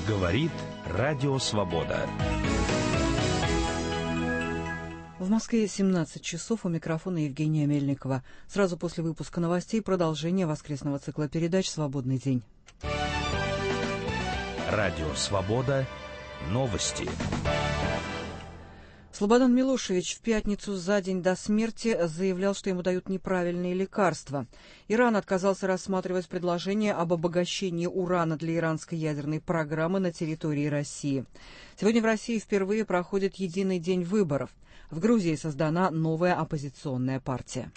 Говорит Радио Свобода. В Москве 17 часов, у микрофона Евгения Мельникова. Сразу после выпуска новостей продолжение воскресного цикла передач «Свободный день». Радио Свобода. Новости. Слободан Милошевич в пятницу за день до смерти заявлял, что ему дают неправильные лекарства. Иран отказался рассматривать предложение об обогащении урана для иранской ядерной программы на территории России. Сегодня в России впервые проходит единый день выборов. В Грузии создана новая оппозиционная партия.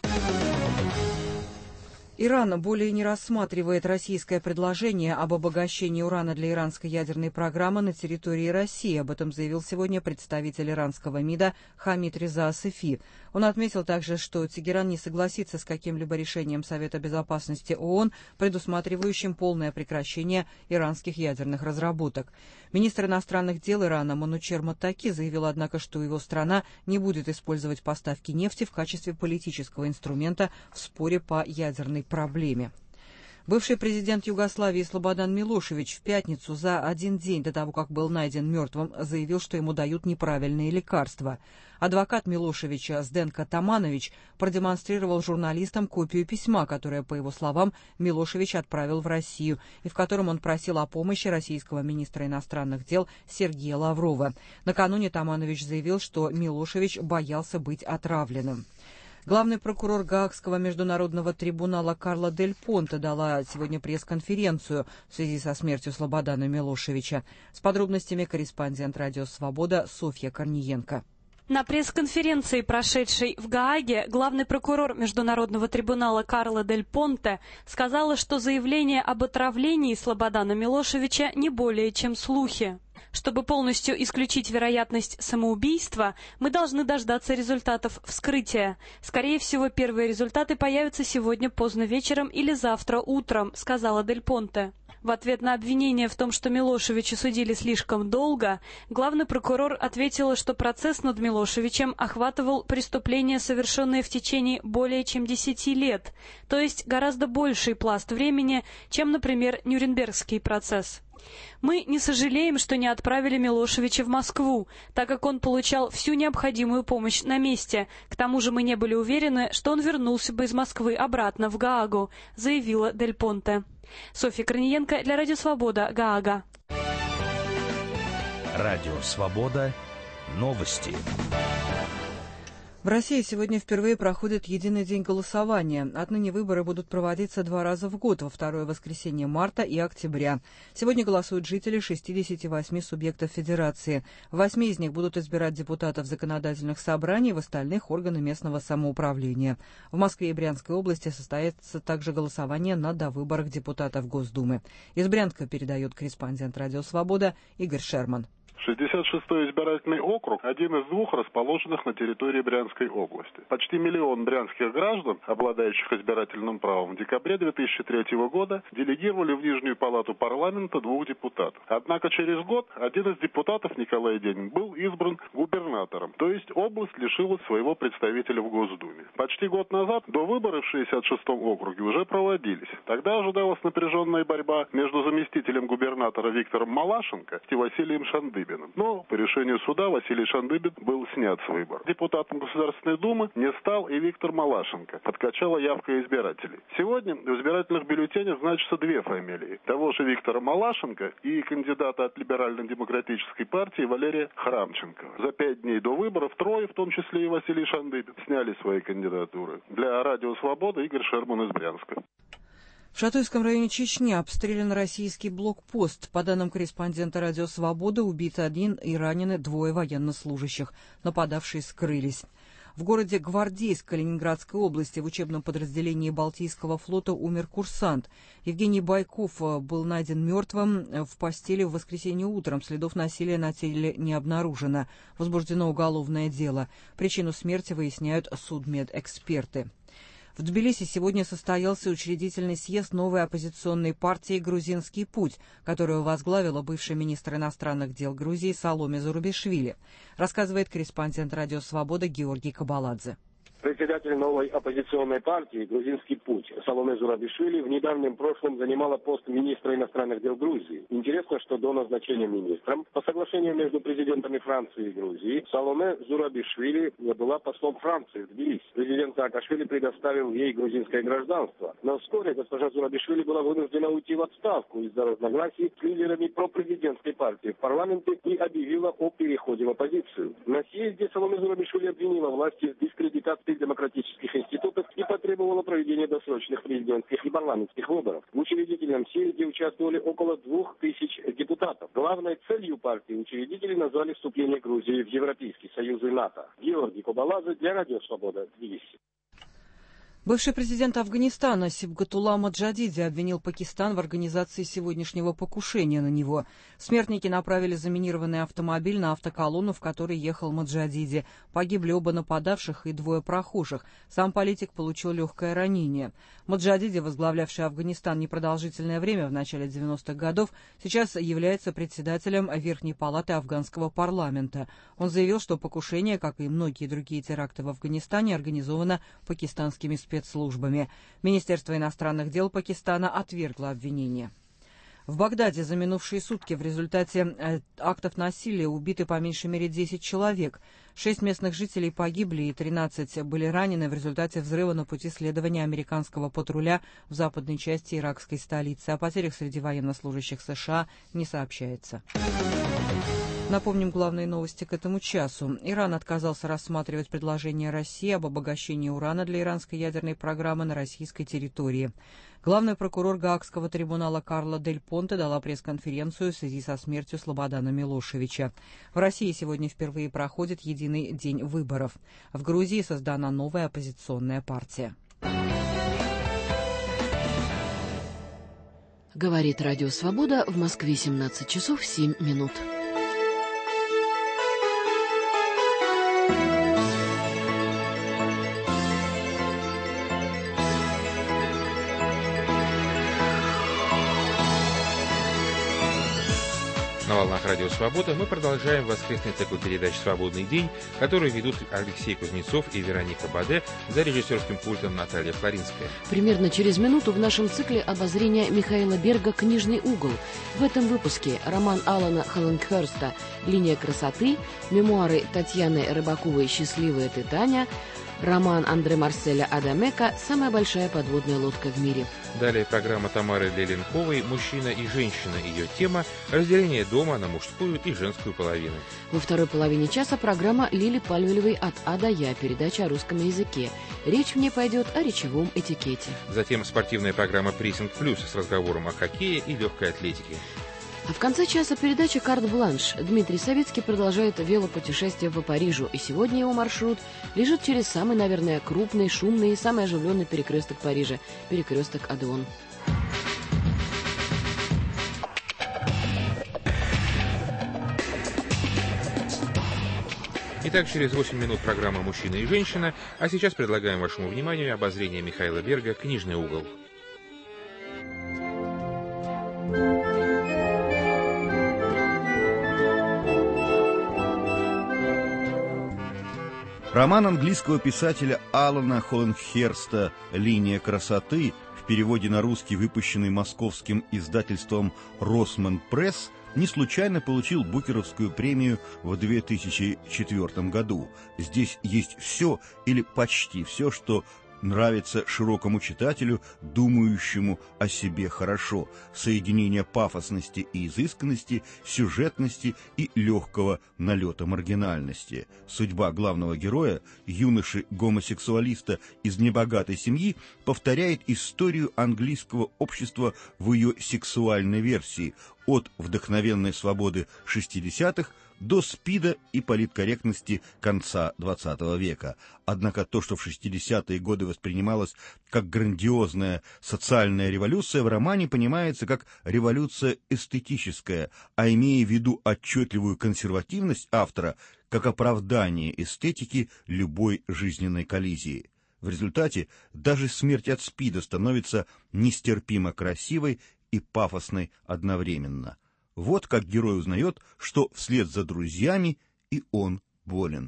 Иран более не рассматривает российское предложение об обогащении урана для иранской ядерной программы на территории России. Об этом заявил сегодня представитель иранского МИДа Хамид Реза Асефи. Он отметил также, что Тегеран не согласится с каким-либо решением Совета Безопасности ООН, предусматривающим полное прекращение иранских ядерных разработок. Министр иностранных дел Ирана Манучер Маттаки заявил, однако, что его страна не будет использовать поставки нефти в качестве политического инструмента в споре по ядерной проблеме. Бывший президент Югославии Слободан Милошевич в пятницу за один день до того, как был найден мертвым, заявил, что ему дают неправильные лекарства. Адвокат Милошевича Зденко Таманович продемонстрировал журналистам копию письма, которое, по его словам, Милошевич отправил в Россию, и в котором он просил о помощи российского министра иностранных дел Сергея Лаврова. Накануне Таманович заявил, что Милошевич боялся быть отравленным. Главный прокурор Гаагского международного трибунала Карла Дель Понте дала сегодня пресс-конференцию в связи со смертью Слободана Милошевича. С подробностями корреспондент «Радио Свобода» Софья Корниенко. На пресс-конференции, прошедшей в Гааге, главный прокурор Международного трибунала Карла Дель Понте сказала, что заявление об отравлении Слободана Милошевича не более чем слухи. Чтобы полностью исключить вероятность самоубийства, мы должны дождаться результатов вскрытия. Скорее всего, первые результаты появятся сегодня поздно вечером или завтра утром, сказала Дель Понте. В ответ на обвинение в том, что Милошевича судили слишком долго, главный прокурор ответила, что процесс над Милошевичем охватывал преступления, совершенные в течение более чем 10 лет, то есть гораздо больший пласт времени, чем, например, Нюрнбергский процесс. Мы не сожалеем, что не отправили Милошевича в Москву, так как он получал всю необходимую помощь на месте. К тому же мы не были уверены, что он вернулся бы из Москвы обратно в Гаагу, заявила Дель Понте. Софья Корниенко для Радио Свобода,Гаага. Радио Свобода. Новости. В России сегодня впервые проходит единый день голосования. Отныне выборы будут проводиться 2 раза в год, во второе воскресенье марта и октября. Сегодня голосуют жители 68 субъектов Федерации. В 8 из них будут избирать депутатов законодательных собраний, в остальных — органы местного самоуправления. В Москве и Брянской области состоится также голосование на довыборах депутатов Госдумы. Из Брянска передает корреспондент «Радио Свобода» Игорь Шерман. 66-й избирательный округ – один из 2 расположенных на территории Брянской области. Почти 1 миллион брянских граждан, обладающих избирательным правом, в декабре 2003 года делегировали в Нижнюю палату парламента 2 депутатов. Однако через год один из депутатов, Николай Денин, был избран губернатором, то есть область лишилась своего представителя в Госдуме. Почти год назад довыборы в 66-м округе уже проводились. Тогда ожидалась напряженная борьба между заместителем губернатора Виктором Малашенко и Василием Шандыбиным. Но по решению суда Василий Шандыбин был снят с выбора. Депутатом Государственной Думы не стал и Виктор Малашенко. Подкачала явка избирателей. Сегодня в избирательных бюллетенях значатся 2 фамилии. Того же Виктора Малашенко и кандидата от Либерально-демократической партии Валерия Храмченко. За 5 дней до выборов 3, в том числе и Василий Шандыбин, сняли свои кандидатуры. Для Радио Свобода Игорь Шерман из Брянска. В Шатуйском районе Чечни обстрелян российский блокпост. По данным корреспондента «Радио Свобода», убит 1 и ранены 2 военнослужащих. Нападавшие скрылись. В городе Гвардейск Калининградской области в учебном подразделении Балтийского флота умер курсант. Евгений Байков был найден мертвым в постели в воскресенье утром. Следов насилия на теле не обнаружено. Возбуждено уголовное дело. Причину смерти выясняют судмедэксперты. В Тбилиси сегодня состоялся учредительный съезд новой оппозиционной партии «Грузинский путь», которую возглавила бывший министр иностранных дел Грузии Саломе Зурабишвили, рассказывает корреспондент «Радио Свобода» Георгий Кабаладзе. председатель новой оппозиционной партии «Грузинский путь» Саломе Зурабишвили в недавнем прошлом занимала пост министра иностранных дел Грузии. Интересно, что до назначения министром, по соглашению между президентами Франции и Грузии, Саломе Зурабишвили была послом Франции в Тбилиси. Президент Саакашвили предоставил ей грузинское гражданство. Но вскоре госпожа Зурабишвили была вынуждена уйти в отставку из-за разногласий с лидерами пропрезидентской партии в парламенте и объявила о переходе в оппозицию. На съезде Саломе Зурабишвили обвинила власти в дискредитации демократических институтов и потребовала проведения досрочных президентских и парламентских выборов. В учредительном съезде участвовали около 2000 депутатов. Главной целью партии учредители назвали вступление Грузии в Европейский Союз и НАТО. Георгий Кобаладзе для Радио Свобода, Тбилиси. Бывший президент Афганистана Сибгатулла Моджадиди обвинил Пакистан в организации сегодняшнего покушения на него. Смертники направили заминированный автомобиль на автоколонну, в которой ехал Моджадиди. Погибли оба нападавших и двое прохожих. Сам политик получил легкое ранение. Моджадиди, возглавлявший Афганистан непродолжительное время в начале 90-х годов, сейчас является председателем Верхней палаты афганского парламента. Он заявил, что покушение, как и многие другие теракты в Афганистане, организовано пакистанскими спецслужбами. Министерство иностранных дел Пакистана отвергло обвинение. В Багдаде за минувшие сутки в результате актов насилия убиты по меньшей мере 10 человек. 6 местных жителей погибли и 13 были ранены в результате взрыва на пути следования американского патруля в западной части иракской столицы. О потерях среди военнослужащих США не сообщается. Напомним главные новости к этому часу. Иран отказался рассматривать предложение России об обогащении урана для иранской ядерной программы на российской территории. Главный прокурор Гаагского трибунала Карла Дель Понте дала пресс-конференцию в связи со смертью Слободана Милошевича. В России сегодня впервые проходит единый день выборов. В Грузии создана новая оппозиционная партия. Говорит Радио Свобода, в Москве 17 часов 7 минут. На волнах Радио Свобода мы продолжаем воскресный цикл передач «Свободный день», который ведут Алексей Кузнецов и Вероника Баде, за режиссерским пультом Наталья Флоринская. Примерно через минуту в нашем цикле обозрения Михаила Берга «Книжный угол». В этом выпуске роман Алана Холлингхерста «Линия красоты», мемуары Татьяны Рыбаковой «Счастливая ты, Таня», роман Андре Марселя Адамека «Самая большая подводная лодка в мире». Далее программа Тамары Леленковой «Мужчина и женщина». Ее тема – разделение дома на мужскую и женскую половину. Во второй половине часа программа Лили Пальвелевой «От А до Я», передача о русском языке. Речь в ней пойдет о речевом этикете. Затем спортивная программа «Прессинг плюс» с разговором о хоккее и легкой атлетике. А в конце часа передача «Карт-бланш». Дмитрий Савицкий продолжает велопутешествие по Парижу, и сегодня его маршрут лежит через самый, наверное, крупный, шумный и самый оживленный перекресток Парижа – перекресток Одеон. Итак, через 8 минут программа «Мужчина и женщина», а сейчас предлагаем вашему вниманию обозрение Михаила Берга «Книжный угол». Роман английского писателя Алана Холлингхерста «Линия красоты», в переводе на русский, выпущенный московским издательством «Росман Пресс», не случайно получил Букеровскую премию в 2004 году. Здесь есть все или почти все, что нравится широкому читателю, думающему о себе хорошо. Соединение пафосности и изысканности, сюжетности и легкого налета маргинальности. Судьба главного героя, юноши-гомосексуалиста из небогатой семьи, повторяет историю английского общества в ее сексуальной версии, от вдохновенной свободы 60-х до СПИДа и политкорректности конца XX века. Однако то, что в 60-е годы воспринималось как грандиозная социальная революция, в романе понимается как революция эстетическая, а имея в виду отчетливую консервативность автора, как оправдание эстетики любой жизненной коллизии. В результате даже смерть от СПИДа становится нестерпимо красивой и пафосной одновременно. Вот как герой узнает, что вслед за друзьями и он болен.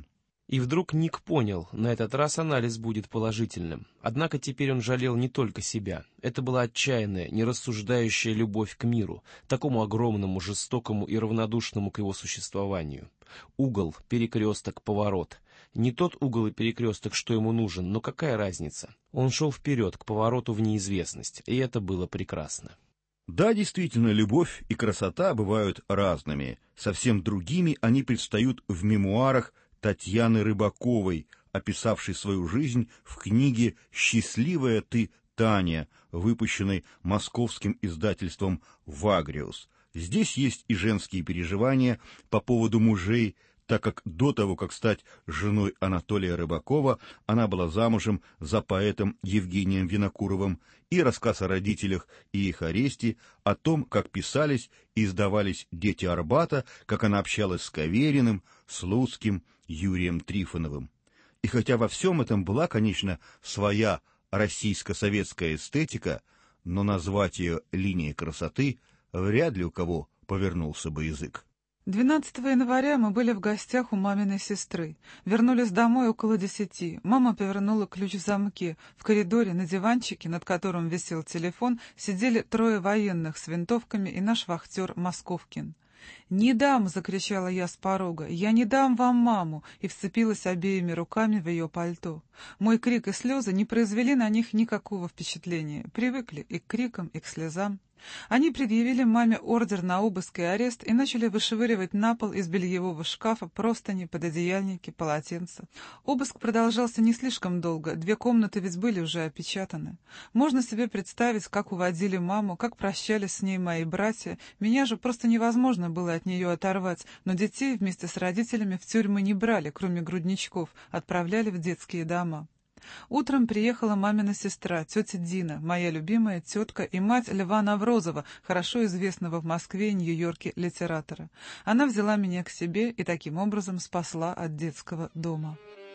И вдруг Ник понял, на этот раз анализ будет положительным. Однако теперь он жалел не только себя. Это была отчаянная, нерассуждающая любовь к миру, такому огромному, жестокому и равнодушному к его существованию. Угол, перекресток, поворот. Не тот угол и перекресток, что ему нужен, но какая разница? Он шел вперед, к повороту в неизвестность, и это было прекрасно. Да, действительно, любовь и красота бывают разными. Совсем другими они предстают в мемуарах Татьяны Рыбаковой, описавшей свою жизнь в книге «Счастливая ты, Таня», выпущенной московским издательством «Вагриус». Здесь есть и женские переживания по поводу мужей, так как до того, как стать женой Анатолия Рыбакова, она была замужем за поэтом Евгением Винокуровым, и рассказ о родителях и их аресте, о том, как писались и издавались «Дети Арбата», как она общалась с Кавериным, Слуцким, Юрием Трифоновым. И хотя во всем этом была, конечно, своя российско-советская эстетика, но назвать ее линией красоты вряд ли у кого повернулся бы язык. 12 января мы были в гостях у маминой сестры. Вернулись домой около 10. Мама повернула ключ в замке. В коридоре на диванчике, над которым висел телефон, сидели 3 военных с винтовками и наш вахтер Московкин. «Не дам!» — закричала я с порога. «Я не дам вам маму!» и вцепилась обеими руками в ее пальто. Мой крик и слезы не произвели на них никакого впечатления. Привыкли и к крикам, и к слезам. Они предъявили маме ордер на обыск и арест и начали вышвыривать на пол из бельевого шкафа простыни, пододеяльники, полотенца. Обыск продолжался не слишком долго, 2 комнаты ведь были уже опечатаны. Можно себе представить, как уводили маму, как прощались с ней мои братья. Меня же просто невозможно было от нее оторвать, но детей вместе с родителями в тюрьмы не брали, кроме грудничков, отправляли в детские дома. Утром приехала мамина сестра, тетя Дина, моя любимая тетка и мать Льва Наврозова, хорошо известного в Москве и Нью-Йорке литератора. Она взяла меня к себе и таким образом спасла от детского дома.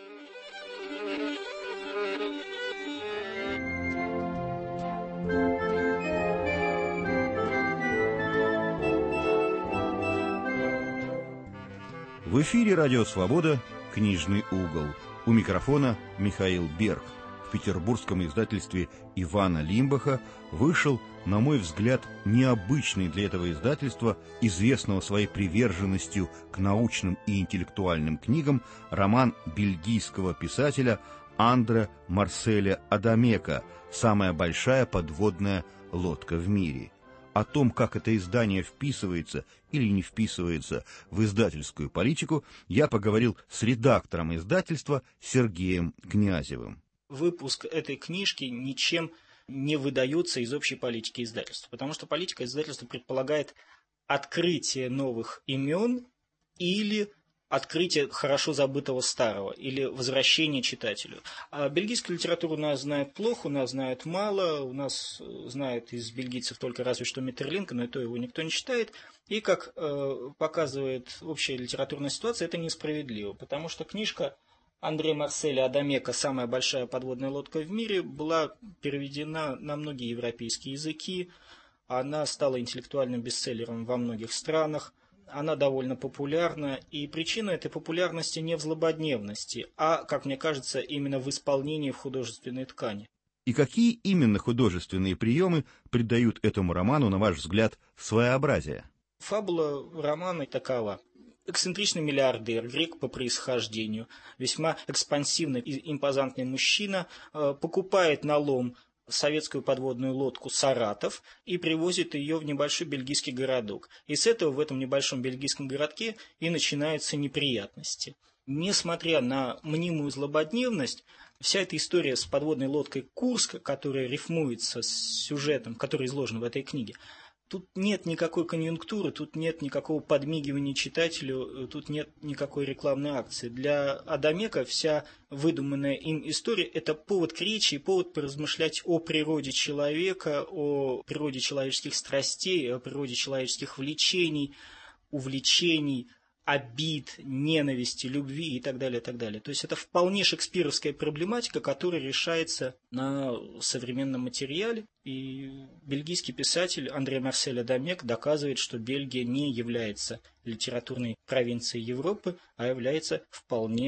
В эфире «Радио Свобода», «Книжный угол». У микрофона Михаил Берг. В петербургском издательстве Ивана Лимбаха вышел, на мой взгляд, необычный для этого издательства, известного своей приверженностью к научным и интеллектуальным книгам, роман бельгийского писателя Андре Марселя Адамека «Самая большая подводная лодка в мире». О том, как это издание вписывается или не вписывается в издательскую политику, я поговорил с редактором издательства Сергеем Князевым. Выпуск этой книжки ничем не выдается из общей политики издательства, потому что политика издательства предполагает открытие новых имен или открытие хорошо забытого старого, или возвращение читателю. А бельгийскую литературу у нас знают плохо, у нас знают мало, у нас знают из бельгийцев только разве что Метерлинка, но и то его никто не читает. И, как показывает общая литературная ситуация, это несправедливо, потому что книжка Андре Марселя Адамека «Самая большая подводная лодка в мире» была переведена на многие европейские языки, она стала интеллектуальным бестселлером во многих странах. Она довольно популярна, и причина этой популярности не в злободневности, а, как мне кажется, именно в исполнении в художественной ткани. И какие именно художественные приемы придают этому роману, на ваш взгляд, своеобразие? Фабула романа такова. Эксцентричный миллиардер, грек по происхождению, весьма экспансивный и импозантный мужчина, покупает на лом советскую подводную лодку «Саратов» и привозит ее в небольшой бельгийский городок. И с этого в этом небольшом бельгийском городке и начинаются неприятности. Несмотря на мнимую злободневность, вся эта история с подводной лодкой «Курск», которая рифмуется с сюжетом, который изложен в этой книге, тут нет никакой конъюнктуры, тут нет никакого подмигивания читателю, тут нет никакой рекламной акции. Для Адамека вся выдуманная им история – это повод к речи, повод поразмышлять о природе человека, о природе человеческих страстей, о природе человеческих влечений, увлечений, обид, ненависти, любви и так далее, и так далее. То есть это вполне шекспировская проблематика, которая решается на современном материале. И бельгийский писатель Андре Марсель Адамек доказывает, что Бельгия не является литературной провинцией Европы, а является вполне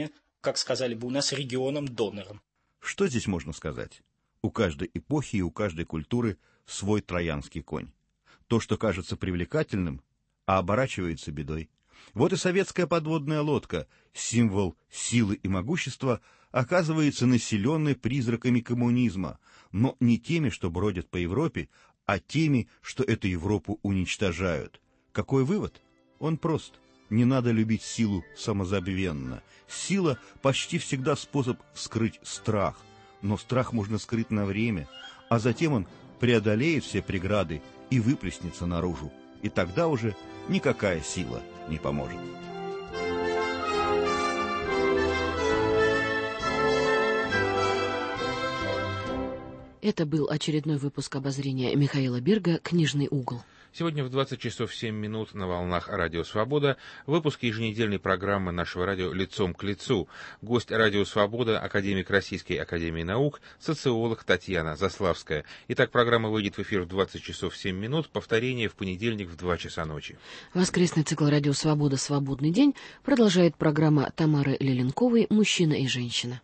как сказали бы у нас, регионом-донором. Что здесь можно сказать? У каждой эпохи и у каждой культуры свой троянский конь. То, что кажется привлекательным, а оборачивается бедой. Вот и советская подводная лодка, символ силы и могущества, оказывается населенной призраками коммунизма, но не теми, что бродят по Европе, а теми, что эту Европу уничтожают. Какой вывод? Он прост. Не надо любить силу самозабвенно. Сила почти всегда способ скрыть страх, но страх можно скрыть на время, а затем он преодолеет все преграды и выплеснется наружу, и тогда уже никакая сила не поможет. Это был очередной выпуск обозрения Михаила Берга «Книжный угол». Сегодня в 20 часов 7 минут на волнах Радио Свобода выпуск еженедельной программы нашего радио «Лицом к лицу». Гость Радио Свобода, академик Российской академии наук, социолог Татьяна Заславская. Итак, программа выйдет в эфир в 20 часов 7 минут, повторение в понедельник в 2 часа ночи. Воскресный цикл «Радио Свобода. Свободный день» продолжает программа Тамары Леленковой «Мужчина и женщина».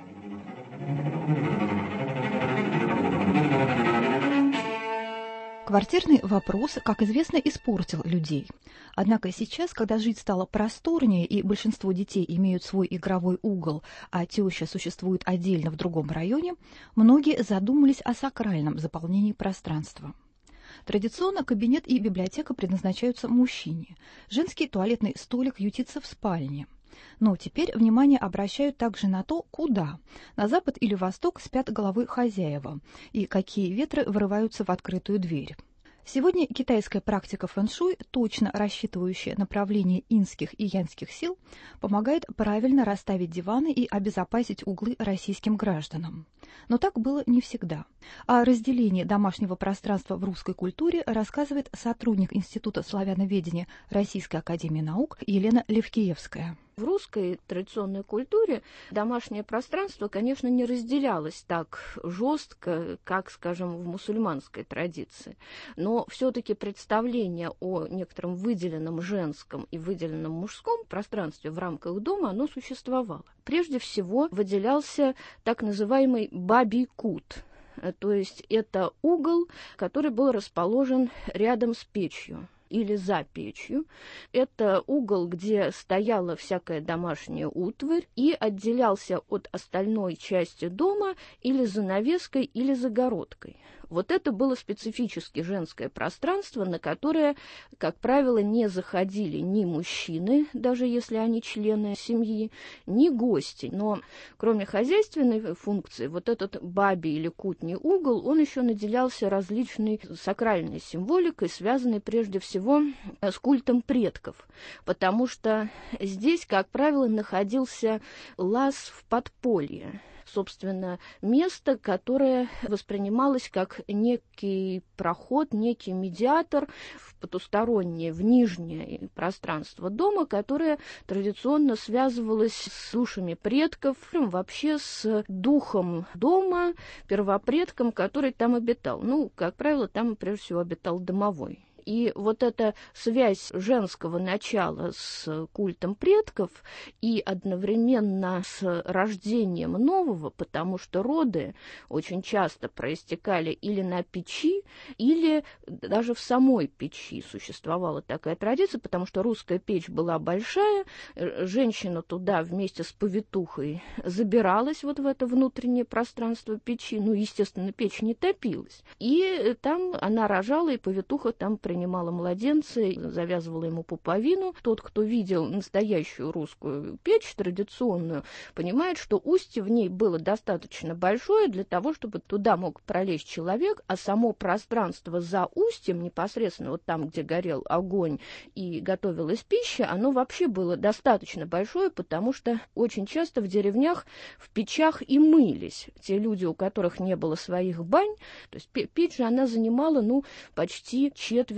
Квартирный вопрос, как известно, испортил людей. Однако сейчас, когда жить стало просторнее и большинство детей имеют свой игровой угол, а теща существует отдельно в другом районе, многие задумались о сакральном заполнении пространства. Традиционно кабинет и библиотека предназначаются мужчине. Женский туалетный столик ютится в спальне. Но теперь внимание обращают также на то, куда. На запад или восток спят головы хозяева, и какие ветры врываются в открытую дверь. Сегодня китайская практика фэн-шуй, точно рассчитывающая направление инских и янских сил, помогает правильно расставить диваны и обезопасить углы российским гражданам. Но так было не всегда. О разделении домашнего пространства в русской культуре рассказывает сотрудник Института славяноведения Российской академии наук Елена Левкиевская. В русской традиционной культуре домашнее пространство, конечно, не разделялось так жестко, как, скажем, в мусульманской традиции. Но все-таки представление о некотором выделенном женском и выделенном мужском пространстве в рамках дома, оно существовало. Прежде всего выделялся так называемый бабий кут. То есть это угол, который был расположен рядом с печью или за печью. Это угол, где стояла всякая домашняя утварь и отделялся от остальной части дома или занавеской, или загородкой. Вот это было специфически женское пространство, на которое, как правило, не заходили ни мужчины, даже если они члены семьи, ни гости. Но кроме хозяйственной функции, вот этот бабий или кутний угол, он еще наделялся различной сакральной символикой, связанной прежде всего с культом предков, потому что здесь, как правило, находился лаз в подполье. Собственно, место, которое воспринималось как некий проход, некий медиатор в потустороннее, в нижнее пространство дома, которое традиционно связывалось с душами предков, вообще с духом дома, первопредком, который там обитал. Ну, как правило, там прежде всего обитал домовой. И вот эта связь женского начала с культом предков и одновременно с рождением нового, потому что роды очень часто проистекали или на печи, или даже в самой печи существовала такая традиция, потому что русская печь была большая, женщина туда вместе с повитухой забиралась вот в это внутреннее пространство печи, ну, естественно, печь не топилась, и там она рожала, и повитуха там принимала младенца, завязывала ему пуповину. Тот, кто видел настоящую русскую печь, традиционную, понимает, что устье в ней было достаточно большое для того, чтобы туда мог пролезть человек, а само пространство за устьем, непосредственно вот там, где горел огонь и готовилась пища, оно вообще было достаточно большое, потому что очень часто в деревнях в печах и мылись те люди, у которых не было своих бань. То есть печь же она занимала, ну, почти четверть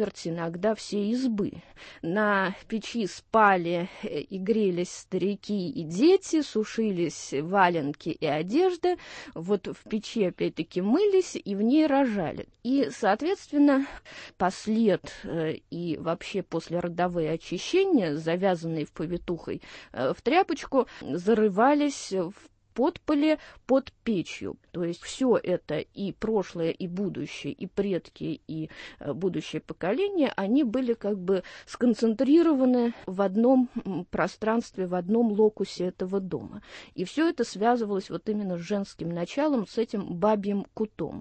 четверть, иногда все избы. На печи спали и грелись старики и дети, сушились валенки и одежда. Вот в печи опять-таки мылись и в ней рожали. И, соответственно, послед и вообще послеродовые очищения, завязанные в повитухой в тряпочку, зарывались в подполе под печью. То есть все это, и прошлое, и будущее, и предки, и будущее поколение, они были как бы сконцентрированы в одном пространстве, в одном локусе этого дома. И все это связывалось вот именно с женским началом, с этим бабьим кутом.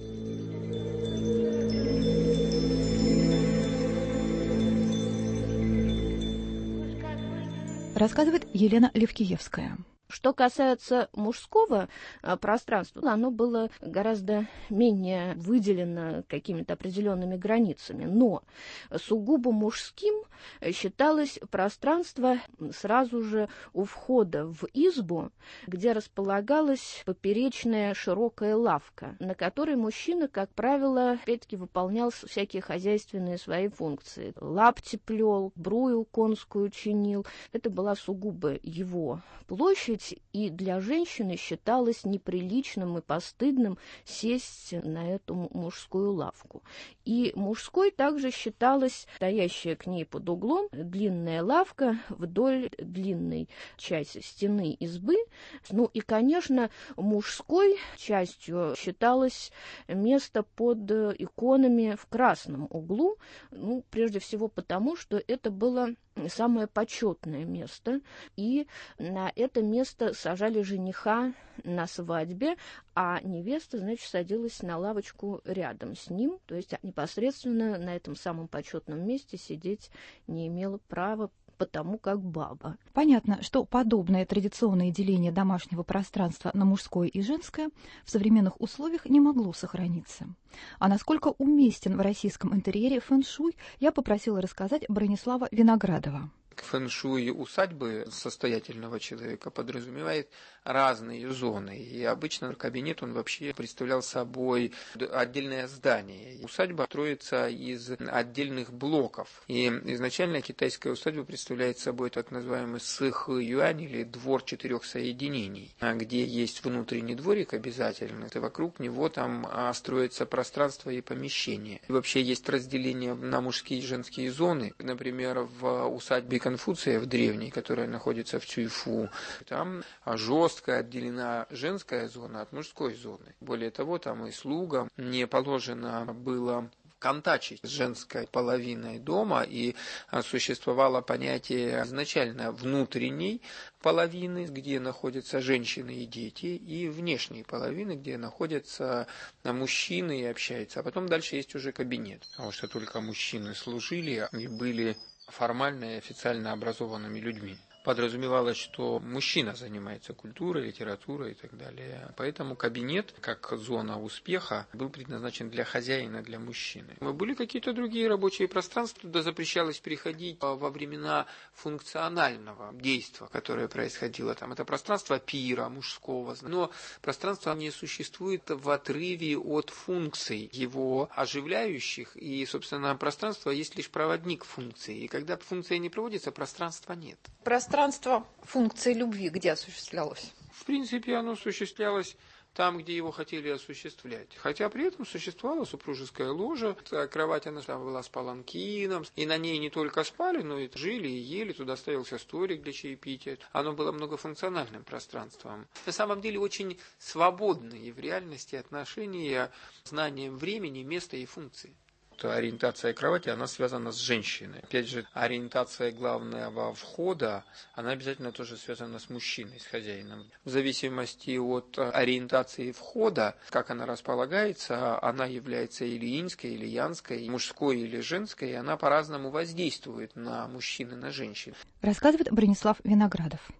Рассказывает Елена Левкиевская. Что касается мужского пространства, оно было гораздо менее выделено какими-то определенными границами. Но сугубо мужским считалось пространство сразу же у входа в избу, где располагалась поперечная широкая лавка, на которой мужчина, как правило, опять-таки выполнял всякие хозяйственные свои функции. Лапти плел, брую конскую чинил. Это была сугубо его площадь, и для женщины считалось неприличным и постыдным сесть на эту мужскую лавку. И мужской также считалась стоящая к ней под углом длинная лавка вдоль длинной части стены избы. Ну и, конечно, мужской частью считалось место под иконами в красном углу, ну, прежде всего потому, что это было самое почетное место, и на это место сажали жениха на свадьбе, а невеста, значит, садилась на лавочку рядом с ним, то есть непосредственно на этом самом почетном месте сидеть не имела права, потому как баба. Понятно, что подобное традиционное деление домашнего пространства на мужское и женское в современных условиях не могло сохраниться. А насколько уместен в российском интерьере фэн-шуй, я попросила рассказать Бронислава Виноградова. Фэн-шуй усадьбы состоятельного человека подразумевает разные зоны. И обычно кабинет он вообще представлял собой отдельное здание. Усадьба строится из отдельных блоков. И изначально китайская усадьба представляет собой так называемый сых-юань или двор 4 соединений, где есть внутренний дворик обязательно, и вокруг него там строится пространство и помещение. И вообще есть разделение на мужские и женские зоны. Например, в усадьбе Конфуция в древней, которая находится в Цюйфу, там жестко отделена женская зона от мужской зоны. Более того, там и слугам не положено было контачить с женской половиной дома, и существовало понятие изначально внутренней половины, где находятся женщины и дети, и внешней половины, где находятся мужчины и общаются. А потом дальше есть уже кабинет, потому что только мужчины служили и были формально и официально образованными людьми. Подразумевалось, что мужчина занимается культурой, литературой и так далее. Поэтому кабинет, как зона успеха, был предназначен для хозяина, для мужчины. Были какие-то другие рабочие пространства, туда запрещалось приходить во времена функционального действия, которое происходило там. Это пространство пира мужского. Но пространство не существует в отрыве от функций его оживляющих. И, собственно, пространство есть лишь проводник функции. И когда функция не проводится, пространства нет. Пространство функции любви где осуществлялось? В принципе, оно осуществлялось там, где его хотели осуществлять. Хотя при этом существовала супружеская ложа, кровать она там была с паланкином, и на ней не только спали, но и жили и ели, туда ставился столик для чаепития. Оно было многофункциональным пространством. На самом деле очень свободные в реальности отношения с знанием времени, места и функции. Ориентация кровати, она связана с женщиной. Опять же, ориентация главного входа, она обязательно тоже связана с мужчиной, с хозяином. В зависимости от ориентации входа, как она располагается, она является или иньской, или янской, мужской или женской, и она по-разному воздействует на мужчин и на женщин. Рассказывает Бронислав Виноградов.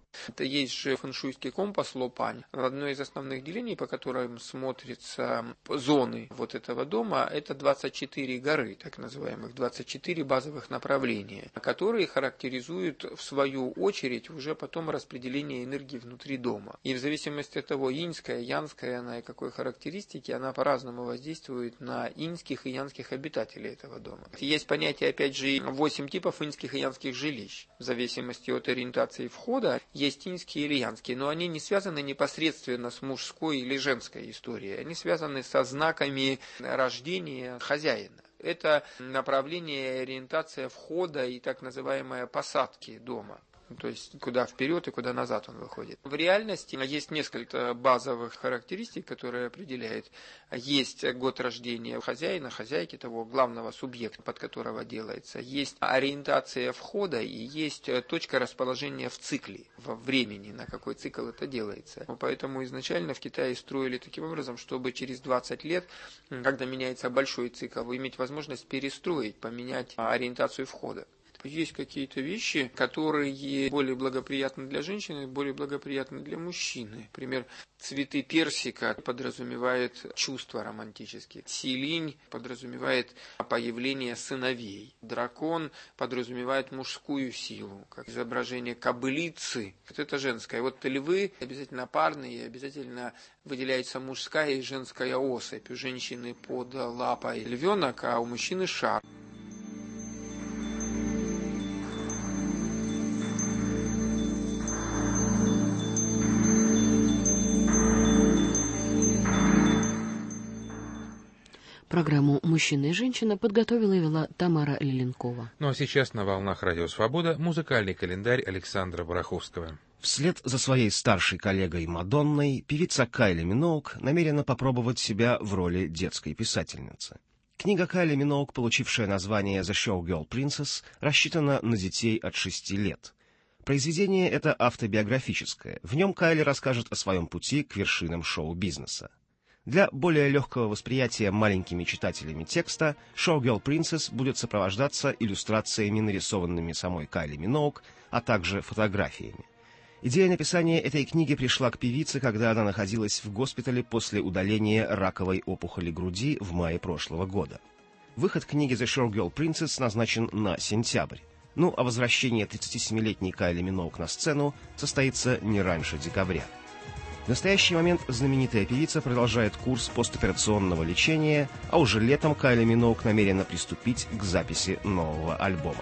Это есть же фэншуйский компас Лопань. Одно из основных делений, по которым смотрятся зоны вот этого дома, это 24 горы, так называемых, 24 базовых направления, которые характеризуют в свою очередь уже потом распределение энергии внутри дома. И в зависимости от того, иньская, янская она и какой характеристики, она по-разному воздействует на иньских и янских обитателей этого дома. Есть понятие, опять же, 8 типов иньских и янских жилищ. В зависимости от ориентации входа есть иньские или янские, но они не связаны непосредственно с мужской или женской историей. Они связаны со знаками рождения хозяина. Это направление, ориентация входа и так называемые посадки дома. То есть, куда вперед и куда назад он выходит. В реальности есть несколько базовых характеристик, которые определяют. Есть год рождения хозяина, хозяйки, того главного субъекта, под которого делается. Есть ориентация входа и есть точка расположения в цикле, во времени, на какой цикл это делается. Поэтому изначально в Китае строили таким образом, чтобы через 20 лет, когда меняется большой цикл, иметь возможность перестроить, поменять ориентацию входа. Есть какие-то вещи, которые более благоприятны для женщины, более благоприятны для мужчины. Например, цветы персика подразумевают чувства романтические. Силинь подразумевает появление сыновей. Дракон подразумевает мужскую силу, как изображение кобылицы. Вот это женское. Вот львы обязательно парные, обязательно выделяется мужская и женская особь. У женщины под лапой львенок, а у мужчины шар. Программу «Мужчина и женщина» подготовила и вела Тамара Лиленкова. Ну а сейчас на волнах Радио Свобода музыкальный календарь Александра Бараховского. Вслед за своей старшей коллегой Мадонной певица Кайли Миноуг намерена попробовать себя в роли детской писательницы. Книга Кайли Миноуг, получившая название «The Showgirl Princess», рассчитана на детей от 6 лет. Произведение это автобиографическое. В нем Кайли расскажет о своем пути к вершинам шоу-бизнеса. Для более легкого восприятия маленькими читателями текста «Showgirl Princess» будет сопровождаться иллюстрациями, нарисованными самой Кайли Миноуг, а также фотографиями. Идея написания этой книги пришла к певице, когда она находилась в госпитале после удаления раковой опухоли груди в мае прошлого года. Выход книги «The Showgirl Princess» назначен на сентябрь. Ну а возвращение 37-летней Кайли Миноуг на сцену состоится не раньше декабря. В настоящий момент знаменитая певица продолжает курс постоперационного лечения, а уже летом Кайли Миноуг намерена приступить к записи нового альбома.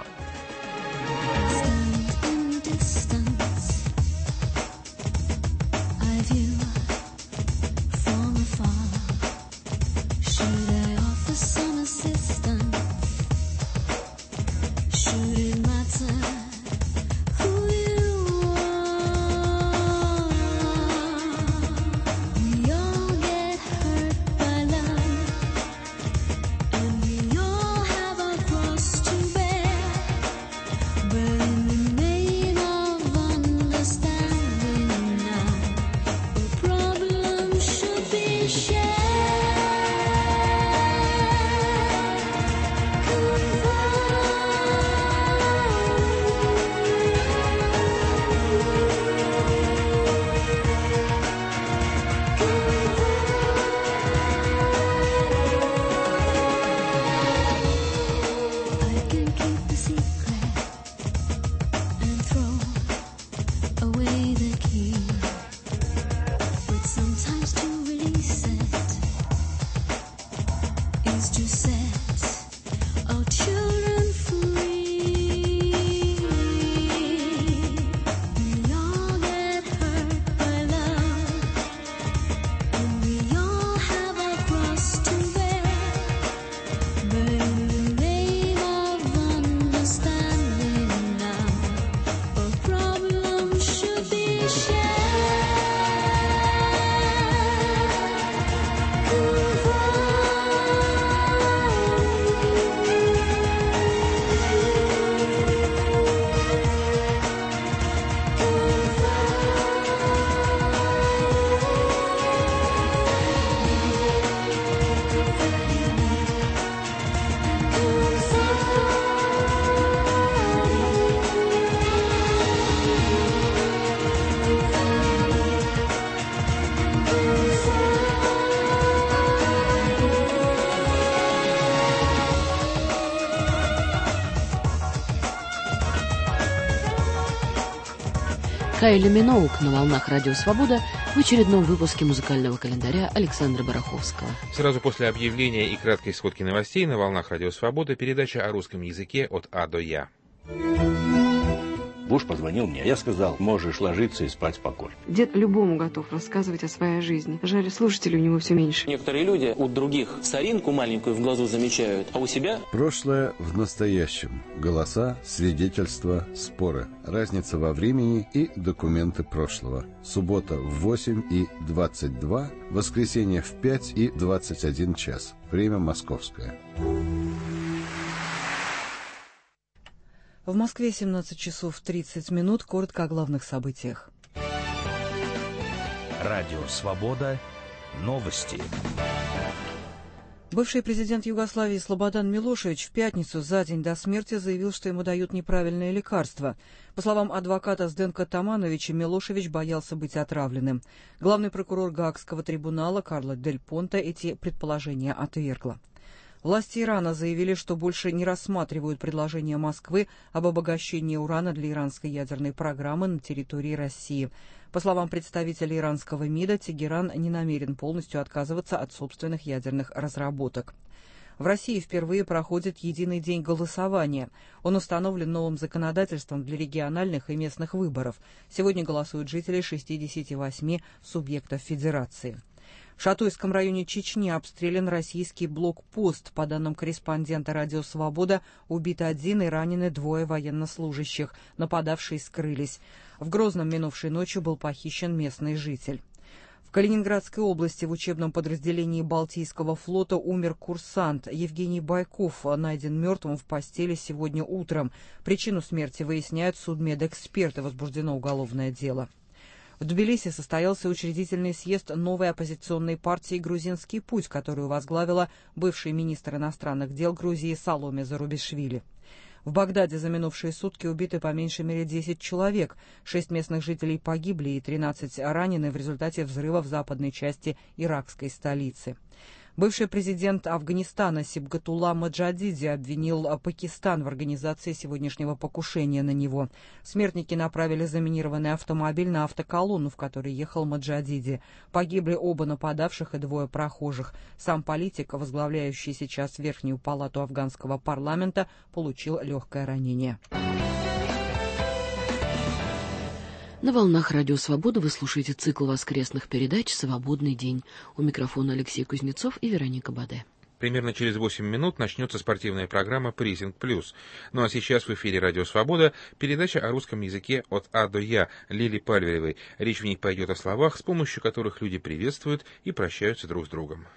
Кайли Миноуг на волнах Радио Свобода в очередном выпуске музыкального календаря Александра Бараховского. Сразу после объявления и краткой сводки новостей на волнах Радио Свобода передача о русском языке от А до Я. Буш позвонил мне, я сказал, можешь ложиться и спать спокойно. Дед любому готов рассказывать о своей жизни. Жаль, слушателей у него все меньше. Некоторые люди у других соринку маленькую в глазу замечают, а у себя... Прошлое в настоящем. Голоса, свидетельства, споры. Разница во времени и документы прошлого. Суббота в 8 и 22, воскресенье в 5 и 21 час. Время московское. В Москве 17 часов 30 минут. Коротко о главных событиях. Радио «Свобода». Новости. Бывший президент Югославии Слободан Милошевич в пятницу, за день до смерти, заявил, что ему дают неправильное лекарство. По словам адвоката Зденка Тамановича, Милошевич боялся быть отравленным. Главный прокурор Гаагского трибунала Карла Дель Понте эти предположения отвергла. Власти Ирана заявили, что больше не рассматривают предложение Москвы об обогащении урана для иранской ядерной программы на территории России. По словам представителя иранского МИДа, Тегеран не намерен полностью отказываться от собственных ядерных разработок. В России впервые проходит единый день голосования. Он установлен новым законодательством для региональных и местных выборов. Сегодня голосуют жители 68 субъектов федерации. В Шатуйском районе Чечни обстрелян российский блокпост. По данным корреспондента «Радио Свобода», убиты 1 и ранены 2 военнослужащих. Нападавшие скрылись. В Грозном минувшей ночью был похищен местный житель. В Калининградской области в учебном подразделении Балтийского флота умер курсант. Евгений Байков найден мертвым в постели сегодня утром. Причину смерти выясняют судмедэксперты. Возбуждено уголовное дело. В Тбилиси состоялся учредительный съезд новой оппозиционной партии «Грузинский путь», которую возглавила бывший министр иностранных дел Грузии Саломе Зарубишвили. В Багдаде за минувшие сутки убиты по меньшей мере 10 человек, 6 местных жителей погибли и 13 ранены в результате взрыва в западной части иракской столицы. Бывший президент Афганистана Сибгатулла Маджадиди обвинил Пакистан в организации сегодняшнего покушения на него. Смертники направили заминированный автомобиль на автоколонну, в которой ехал Маджадиди. Погибли оба нападавших и 2 прохожих. Сам политик, возглавляющий сейчас Верхнюю палату афганского парламента, получил легкое ранение. На волнах Радио Свобода вы слушаете цикл воскресных передач «Свободный день». У микрофона Алексей Кузнецов и Вероника Баде. Примерно через 8 минут начнется спортивная программа «Прессинг плюс». Ну а сейчас в эфире «Радио Свобода» передача о русском языке от А до Я Лили Пальвелевой. Речь в ней пойдет о словах, с помощью которых люди приветствуют и прощаются друг с другом.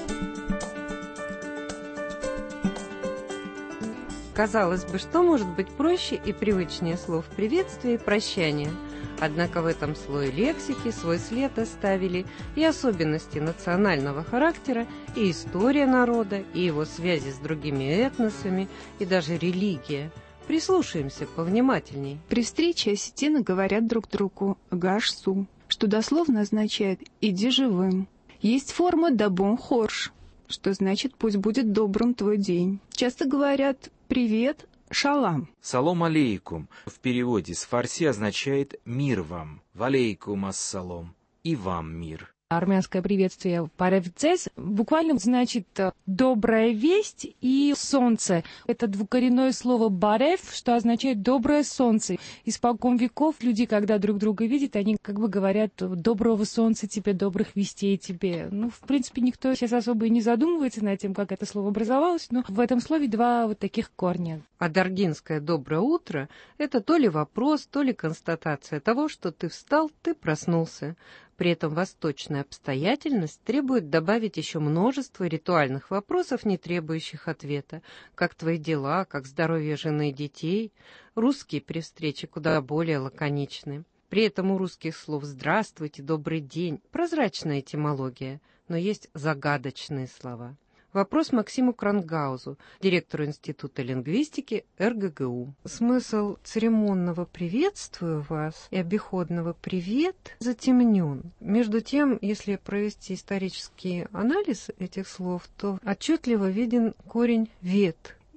Казалось бы, что может быть проще и привычнее слов приветствия и прощания? Однако в этом слое лексики свой след оставили и особенности национального характера, и история народа, и его связи с другими этносами, и даже религия. Прислушаемся повнимательней. При встрече осетины говорят друг другу «гаш-су», что дословно означает «иди живым». Есть форма «дабон хорш», что значит «пусть будет добрым твой день». Часто говорят «привет», «шалам». «Салом алейкум» в переводе с фарси означает «мир вам», «валейкум ассалом» и «вам мир». Армянское приветствие «паревцес» буквально значит «добрая весть» и «солнце». Это двукоренное слово «барев», что означает «доброе солнце». Испокон веков люди, когда друг друга видят, они как бы говорят «доброго солнца тебе, добрых вестей тебе». Ну, в принципе, никто сейчас особо и не задумывается над тем, как это слово образовалось, но в этом слове 2 вот таких корня. А даргинское «доброе утро» — это то ли вопрос, то ли констатация того, что ты встал, ты проснулся. При этом восточная обстоятельность требует добавить еще множество ритуальных вопросов, не требующих ответа. Как твои дела, как здоровье жены и детей? Русские при встрече куда более лаконичны. При этом у русских слов «здравствуйте», «добрый день» прозрачная этимология, но есть загадочные слова. Вопрос Максиму Крангаузу, директору Института лингвистики РГГУ. Смысл церемонного «приветствую вас» и обиходного «привет» затемнен. Между тем, если провести исторический анализ этих слов, то отчетливо виден корень «вет»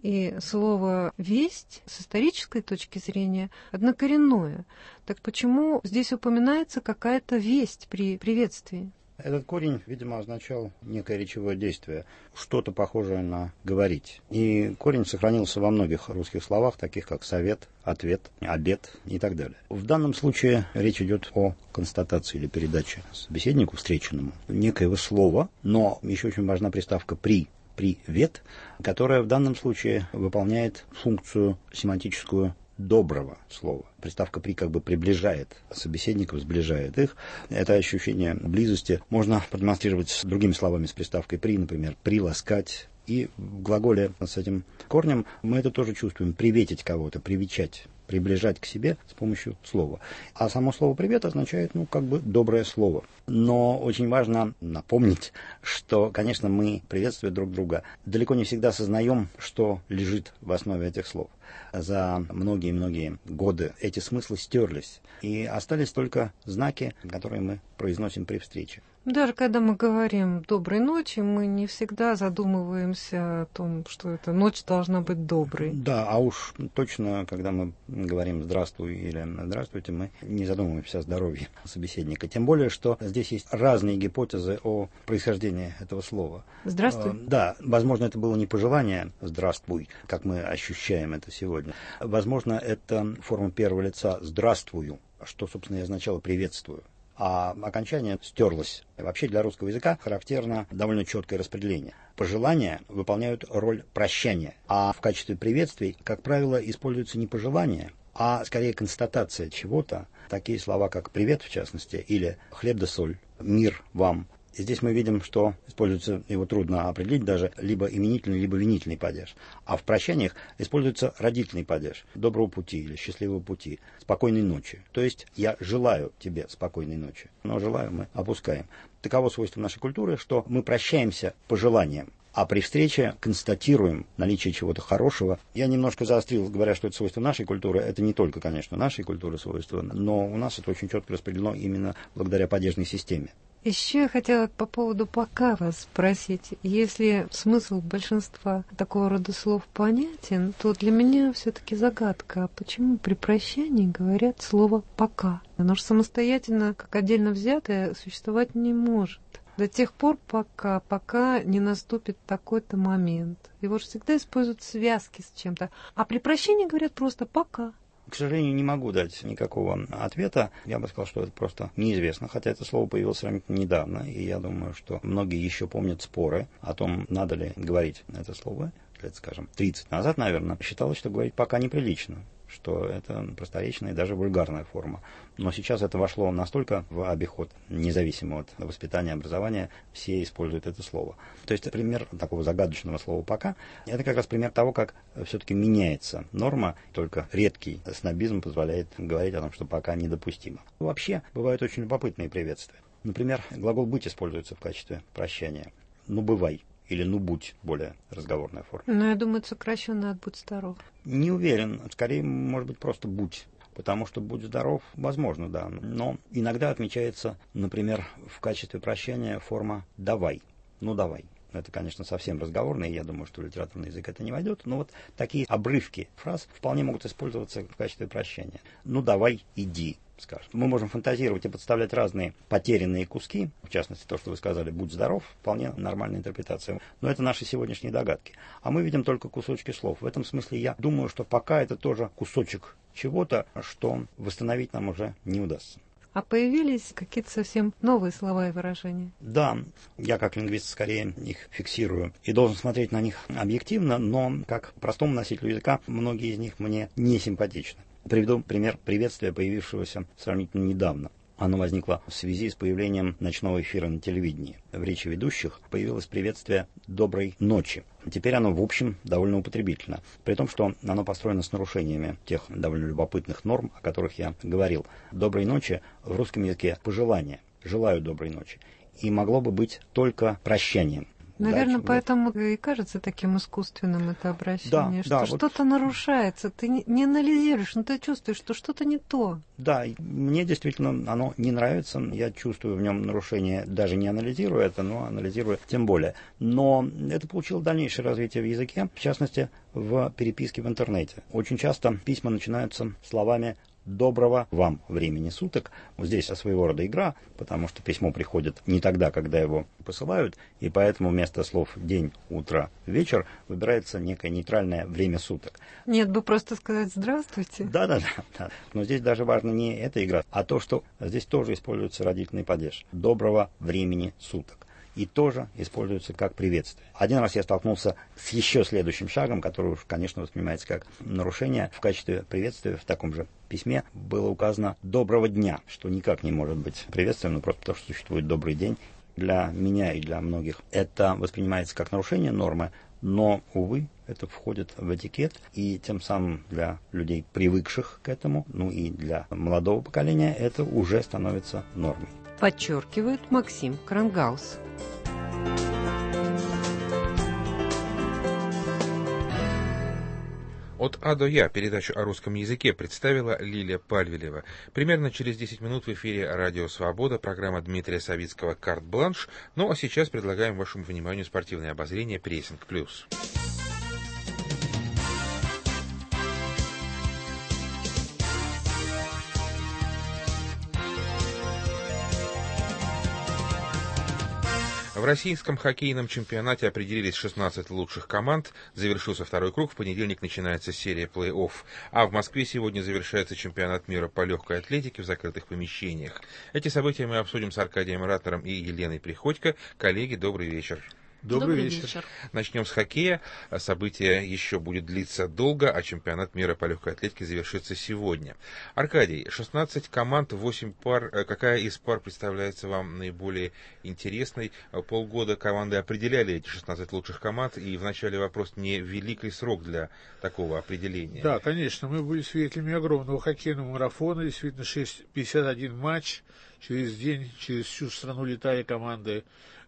И слово «весть» с исторической точки зрения однокоренное. Так почему здесь упоминается какая-то весть при приветствии? Этот корень, видимо, означал некое речевое действие, что-то похожее на «говорить». И корень сохранился во многих русских словах, таких как «совет», «ответ», «обед» и так далее. В данном случае речь идет о констатации или передаче собеседнику, встреченному, некоего слова, но еще очень важна приставка «при», «привет», которая в данном случае выполняет функцию семантическую доброго слова. Приставка «при» как бы приближает собеседников, сближает их. Это ощущение близости можно продемонстрировать с другими словами с приставкой «при», например, «приласкать». И в глаголе с этим корнем мы это тоже чувствуем. Приветить кого-то, привечать, приближать к себе с помощью слова. А само слово «привет» означает, как бы доброе слово. Но очень важно напомнить, что, конечно, мы, приветствуя друг друга, далеко не всегда осознаем, что лежит в основе этих слов. За многие-многие годы эти смыслы стерлись, и остались только знаки, которые мы произносим при встрече. Даже когда мы говорим «доброй ночи», мы не всегда задумываемся о том, что эта ночь должна быть доброй. Да, а уж точно, когда мы говорим «здравствуй» или «здравствуйте», мы не задумываемся о здоровье собеседника. Тем более, что здесь есть разные гипотезы о происхождении этого слова. «Здравствуй». Да, возможно, это было не пожелание «здравствуй», как мы ощущаем это сегодня. Возможно, это форма первого лица «здравствую», что, собственно, и означало «приветствую». А окончание стерлось. Вообще для русского языка характерно довольно четкое распределение. Пожелания выполняют роль прощания, а в качестве приветствий, как правило, используются не пожелания, а скорее констатация чего-то. Такие слова, как «привет», в частности, или «хлеб да соль», «мир вам». И здесь мы видим, что используется, его трудно определить даже, либо именительный, либо винительный падеж. А в прощаниях используется родительный падеж. «Доброго пути» или «счастливого пути», «спокойной ночи». То есть «я желаю тебе спокойной ночи». Но «желаю» мы опускаем. Таково свойство нашей культуры, что мы прощаемся по желаниям, а при встрече констатируем наличие чего-то хорошего. Я немножко заострил, говоря, что это свойство нашей культуры. Это не только, конечно, нашей культуры свойство, но у нас это очень четко распределено именно благодаря падежной системе. Еще я хотела по поводу «пока» вас спросить. Если смысл большинства такого рода слов понятен, то для меня все-таки загадка, почему при прощании говорят слово «пока». Оно же самостоятельно, как отдельно взятое, существовать не может. До тех пор, пока не наступит такой-то момент. Его же всегда используют связки с чем-то. А при прощании говорят просто «пока». К сожалению, не могу дать никакого ответа. Я бы сказал, что это просто неизвестно, хотя это слово появилось сравнительно недавно, и я думаю, что многие еще помнят споры о том, надо ли говорить это слово. Лет, скажем, 30 назад, наверное, считалось, что говорить «пока» неприлично, что это просторечная и даже вульгарная форма. Но сейчас это вошло настолько в обиход, независимо от воспитания, образования, все используют это слово. То есть пример такого загадочного слова «пока» — это как раз пример того, как все-таки меняется норма, только редкий снобизм позволяет говорить о том, что «пока» недопустимо. Вообще, бывают очень любопытные приветствия. Например, глагол «быть» используется в качестве прощания. «Ну, бывай». Или «ну, будь», более разговорная форма. Но я думаю, это сокращенно от «будь здоров». Не уверен. Скорее, может быть, просто «будь». Потому что «будь здоров» возможно, да. Но иногда отмечается, например, в качестве прощания форма «давай». «Ну, давай». Это, конечно, совсем разговорно, и я думаю, что в литературный язык это не войдет. Но вот такие обрывки фраз вполне могут использоваться в качестве прощания. «Ну, давай, иди». Скажем. Мы можем фантазировать и подставлять разные потерянные куски, в частности, то, что вы сказали, «будь здоров», вполне нормальная интерпретация. Но это наши сегодняшние догадки. А мы видим только кусочки слов. В этом смысле я думаю, что пока это тоже кусочек чего-то, что восстановить нам уже не удастся. А появились какие-то совсем новые слова и выражения? Да, я как лингвист скорее их фиксирую и должен смотреть на них объективно, но как простому носителю языка многие из них мне не симпатичны. Приведу пример приветствия, появившегося сравнительно недавно. Оно возникло в связи с появлением ночного эфира на телевидении. В речи ведущих появилось приветствие «доброй ночи». Теперь оно, в общем, довольно употребительно. При том, что оно построено с нарушениями тех довольно любопытных норм, о которых я говорил. «Доброй ночи» в русском языке пожелание. «Желаю доброй ночи». И могло бы быть только прощанием. Наверное, удачи. поэтому и кажется таким искусственным это обращение, что да, что-то нарушается, ты не анализируешь, но ты чувствуешь, что что-то не то. Да, мне действительно оно не нравится, я чувствую в нем нарушение, даже не анализируя это, но анализируя тем более. Но это получило дальнейшее развитие в языке, в частности, в переписке в интернете. Очень часто письма начинаются словами «доброго вам времени суток». Вот здесь своего рода игра, потому что письмо приходит не тогда, когда его посылают, и поэтому вместо слов «день», «утро», «вечер» выбирается некое нейтральное время суток. Нет бы просто сказать «здравствуйте». Да. Но здесь даже важно не эта игра, а то, что здесь тоже используется родительный падеж. «Доброго времени суток». И тоже используется как приветствие. Один раз я столкнулся с еще следующим шагом, который уж, конечно, воспринимается как нарушение. В качестве приветствия в таком же письме было указано «доброго дня», что никак не может быть приветствием, но просто потому, что существует «добрый день». Для меня и для многих это воспринимается как нарушение нормы, но, увы, это входит в этикет, и тем самым для людей, привыкших к этому, ну и для молодого поколения, это уже становится нормой. Подчеркивает Максим Крангаус. От А до Я передачу о русском языке представила Лилия Пальвелева. Примерно через 10 минут в эфире «Радио Свобода» программа Дмитрия Савицкого «Карт-бланш». Ну а сейчас предлагаем вашему вниманию спортивное обозрение «Прессинг плюс». В российском хоккейном чемпионате определились 16 лучших команд. Завершился второй круг. В понедельник начинается серия плей-офф. А в Москве сегодня завершается чемпионат мира по легкой атлетике в закрытых помещениях. Эти события мы обсудим с Аркадием Ратором и Еленой Приходько. Коллеги, добрый вечер. Добрый вечер. Начнем с хоккея. Событие еще будет длиться долго, а чемпионат мира по легкой атлетике завершится сегодня. Аркадий, 16 команд, 8 пар. Какая из пар представляется вам наиболее интересной? Полгода команды определяли эти 16 лучших команд, и вначале вопрос, не великий срок для такого определения? Да, конечно, мы были свидетелями огромного хоккейного марафона, действительно 51 матч. Через день, через всю страну летали команды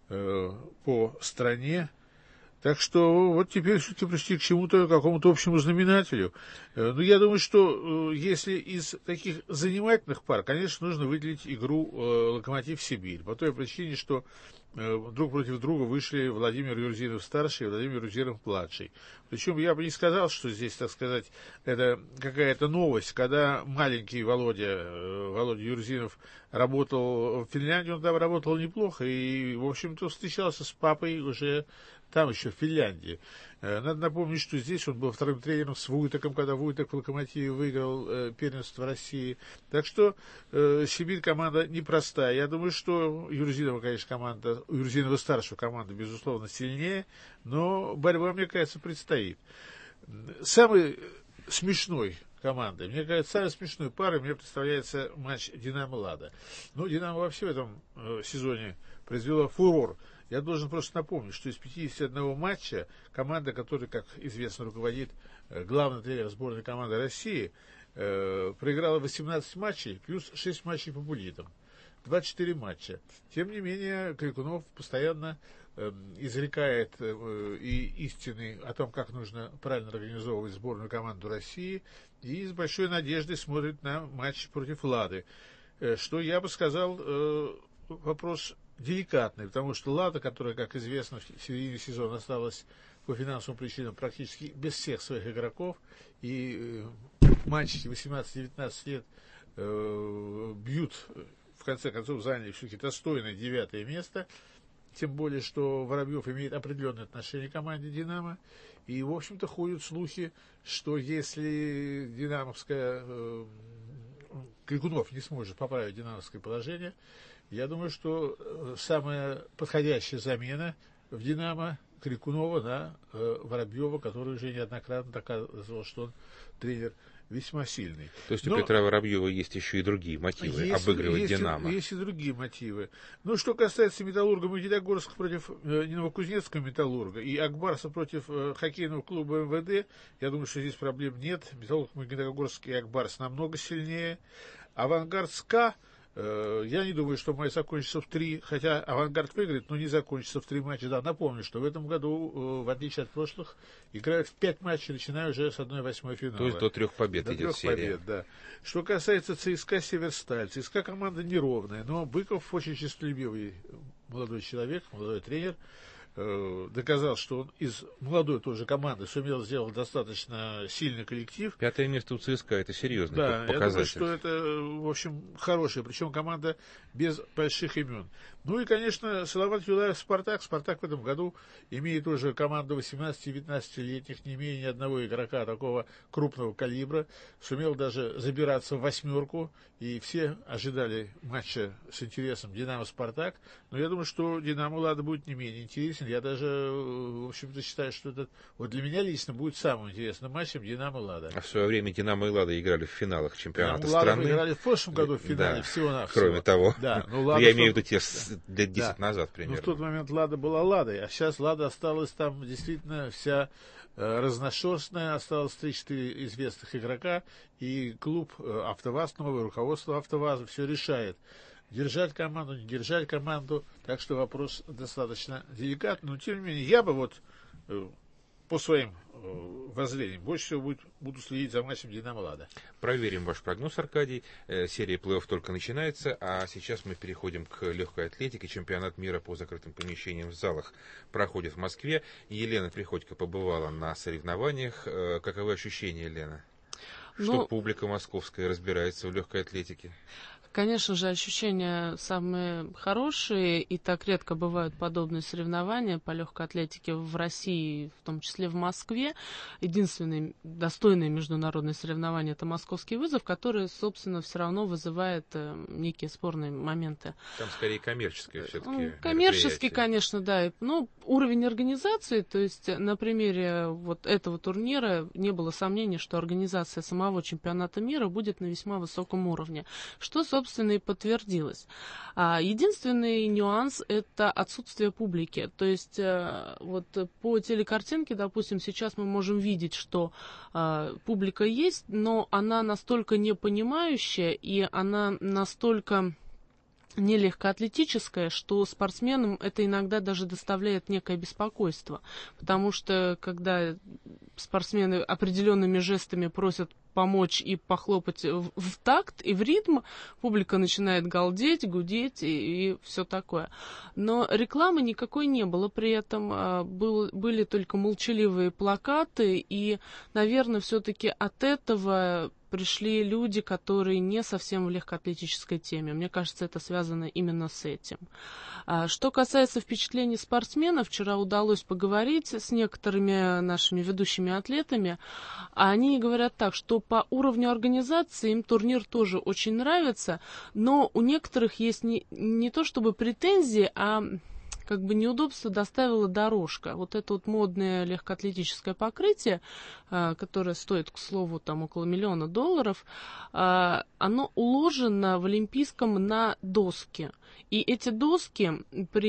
по стране. Так что вот теперь все-таки пришли к чему-то, какому-то общему знаменателю. Но я думаю, что если из таких занимательных пар, конечно, нужно выделить игру «Локомотив-Сибирь». По той причине, что друг против друга вышли Владимир Юрзинов-старший и Владимир Юрзинов-младший. Причем я бы не сказал, что здесь, так сказать, это какая-то новость. Когда маленький Володя Юрзинов работал в Финляндии, он там работал неплохо и, в общем-то, встречался с папой уже там еще, в Финляндии. Надо напомнить, что здесь он был вторым тренером с Вуйтеком, когда Вуйтек в «Локомотиве» выиграл первенство России. Так что Сибирь команда непростая. Я думаю, что Юрзинова, конечно, команда, Юрзинова-старшего команда, безусловно, сильнее, но борьба, мне кажется, предстоит. Самый смешной командой, мне кажется, самой смешной парой мне представляется матч «Динамо-Лада». Ну, «Динамо» вообще в этом сезоне произвела фурор. Я должен просто напомнить, что из 51 матча команда, которой, как известно, руководит главный тренер сборной команды России, проиграла 18 матчей, плюс 6 матчей по буллитам. 24 матча. Тем не менее, Крикунов постоянно изрекает и истины о том, как нужно правильно организовывать сборную команду России, и с большой надеждой смотрит на матч против «Лады». Что я бы сказал, вопрос деликатный, потому что «Лада», которая, как известно, в середине сезона осталась по финансовым причинам практически без всех своих игроков, и мальчики 18-19 лет бьют, в конце концов, заняли все-таки достойное 9-е место, тем более, что Воробьев имеет определенное отношение к команде «Динамо», и, в общем-то, ходят слухи, что если динамовская Крикунов не сможет поправить динамовское положение, я думаю, что самая подходящая замена в «Динамо» Крикунова на Воробьева, который уже неоднократно доказывал, что он тренер весьма сильный. То есть у Петра Воробьева есть еще и другие мотивы обыгрывать «Динамо». Есть и другие мотивы. Ну, что касается «Металлурга» Магнитогорска против Новокузнецкого «Металлурга» и Акбарса против хоккейного клуба МВД, я думаю, что здесь проблем нет. «Металлург» Магнитогорск и Акбарс намного сильнее. «Авангард» СКА Я не думаю, что матч закончится в 3, хотя «Авангард» выиграет, но не закончится в 3 матча. Да, напомню, что в этом году, в отличие от прошлых, играют в 5 матчей, начиная уже с 1/8 финала. То есть до 3 побед до идет 3 серия. Побед, да. Что касается ЦСКА «Северсталь», ЦСКА команда неровная, но Быков очень честолюбивый молодой человек, молодой тренер, доказал, что он из молодой тоже команды сумел сделать достаточно сильный коллектив. 5-е место у ЦСКА — это серьезный показатель. Я думаю, что это, в общем, хорошая, причем команда без больших имен. Ну и, конечно, Салават Юлаев «Спартак». «Спартак» в этом году имеет уже команду 18-19-летних, не имея ни одного игрока такого крупного калибра. Сумел даже забираться в 8-ку, и все ожидали матча с интересом «Динамо-Спартак». Но я думаю, что «Динамо-Лада» будет не менее интересен. Я даже, в общем-то, считаю, что это вот для меня лично будет самым интересным матчем «Динамо-Лада». А в свое время «Динамо» и «Лада» играли в финалах чемпионата страны. «Динамо-Лада» играли в прошлом году в финале, да, всего-навсего. Кроме того, да, я имею в виду те лет 10 назад примерно. Но в тот момент «Лада» была «Ладой», а сейчас «Лада» осталась там действительно вся разношерстная, осталось 3-4 известных игрока, и клуб «АвтоВАЗ», новое руководство «АвтоВАЗа» все решает. Держать команду, не держать команду, так что вопрос достаточно деликатный, но тем не менее я бы вот по своим воззрениям больше всего буду следить за матчем «Динамо-Лада». Проверим ваш прогноз, Аркадий. Серия плей-офф только начинается, а сейчас мы переходим к легкой атлетике. Чемпионат мира по закрытым помещениям в залах проходит в Москве. Елена Приходько побывала на соревнованиях. Каковы ощущения, Елена? Что публика московская разбирается в легкой атлетике? Конечно же, ощущения самые хорошие, и так редко бывают подобные соревнования по легкой атлетике в России, в том числе в Москве. Единственное достойное международное соревнование — это «Московский вызов», который, собственно, все равно вызывает некие спорные моменты. Там скорее коммерческое все-таки. Коммерческий, конечно, да. Но уровень организации, то есть на примере вот этого турнира не было сомнений, что организация самого чемпионата мира будет на весьма высоком уровне, что, собственно, и подтвердилось. Единственный нюанс — это отсутствие публики. То есть вот по телекартинке, допустим, сейчас мы можем видеть, что публика есть, но она настолько непонимающая, и она настолько нелегкоатлетическая, что спортсменам это иногда даже доставляет некое беспокойство. Потому что когда спортсмены определенными жестами просят помочь и похлопать в такт и в ритм, публика начинает галдеть, гудеть и все такое. Но рекламы никакой не было, при этом были только молчаливые плакаты, и, наверное, все-таки от этого пришли люди, которые не совсем в легкоатлетической теме. Мне кажется, это связано именно с этим. Что касается впечатлений спортсменов, вчера удалось поговорить с некоторыми нашими ведущими атлетами. Они говорят так, что по уровню организации им турнир тоже очень нравится, но у некоторых есть не то чтобы претензии, а как бы неудобство доставила дорожка. Вот это вот модное легкоатлетическое покрытие, которое стоит, к слову, там около $1 миллиона, оно уложено в Олимпийском на доски. И эти доски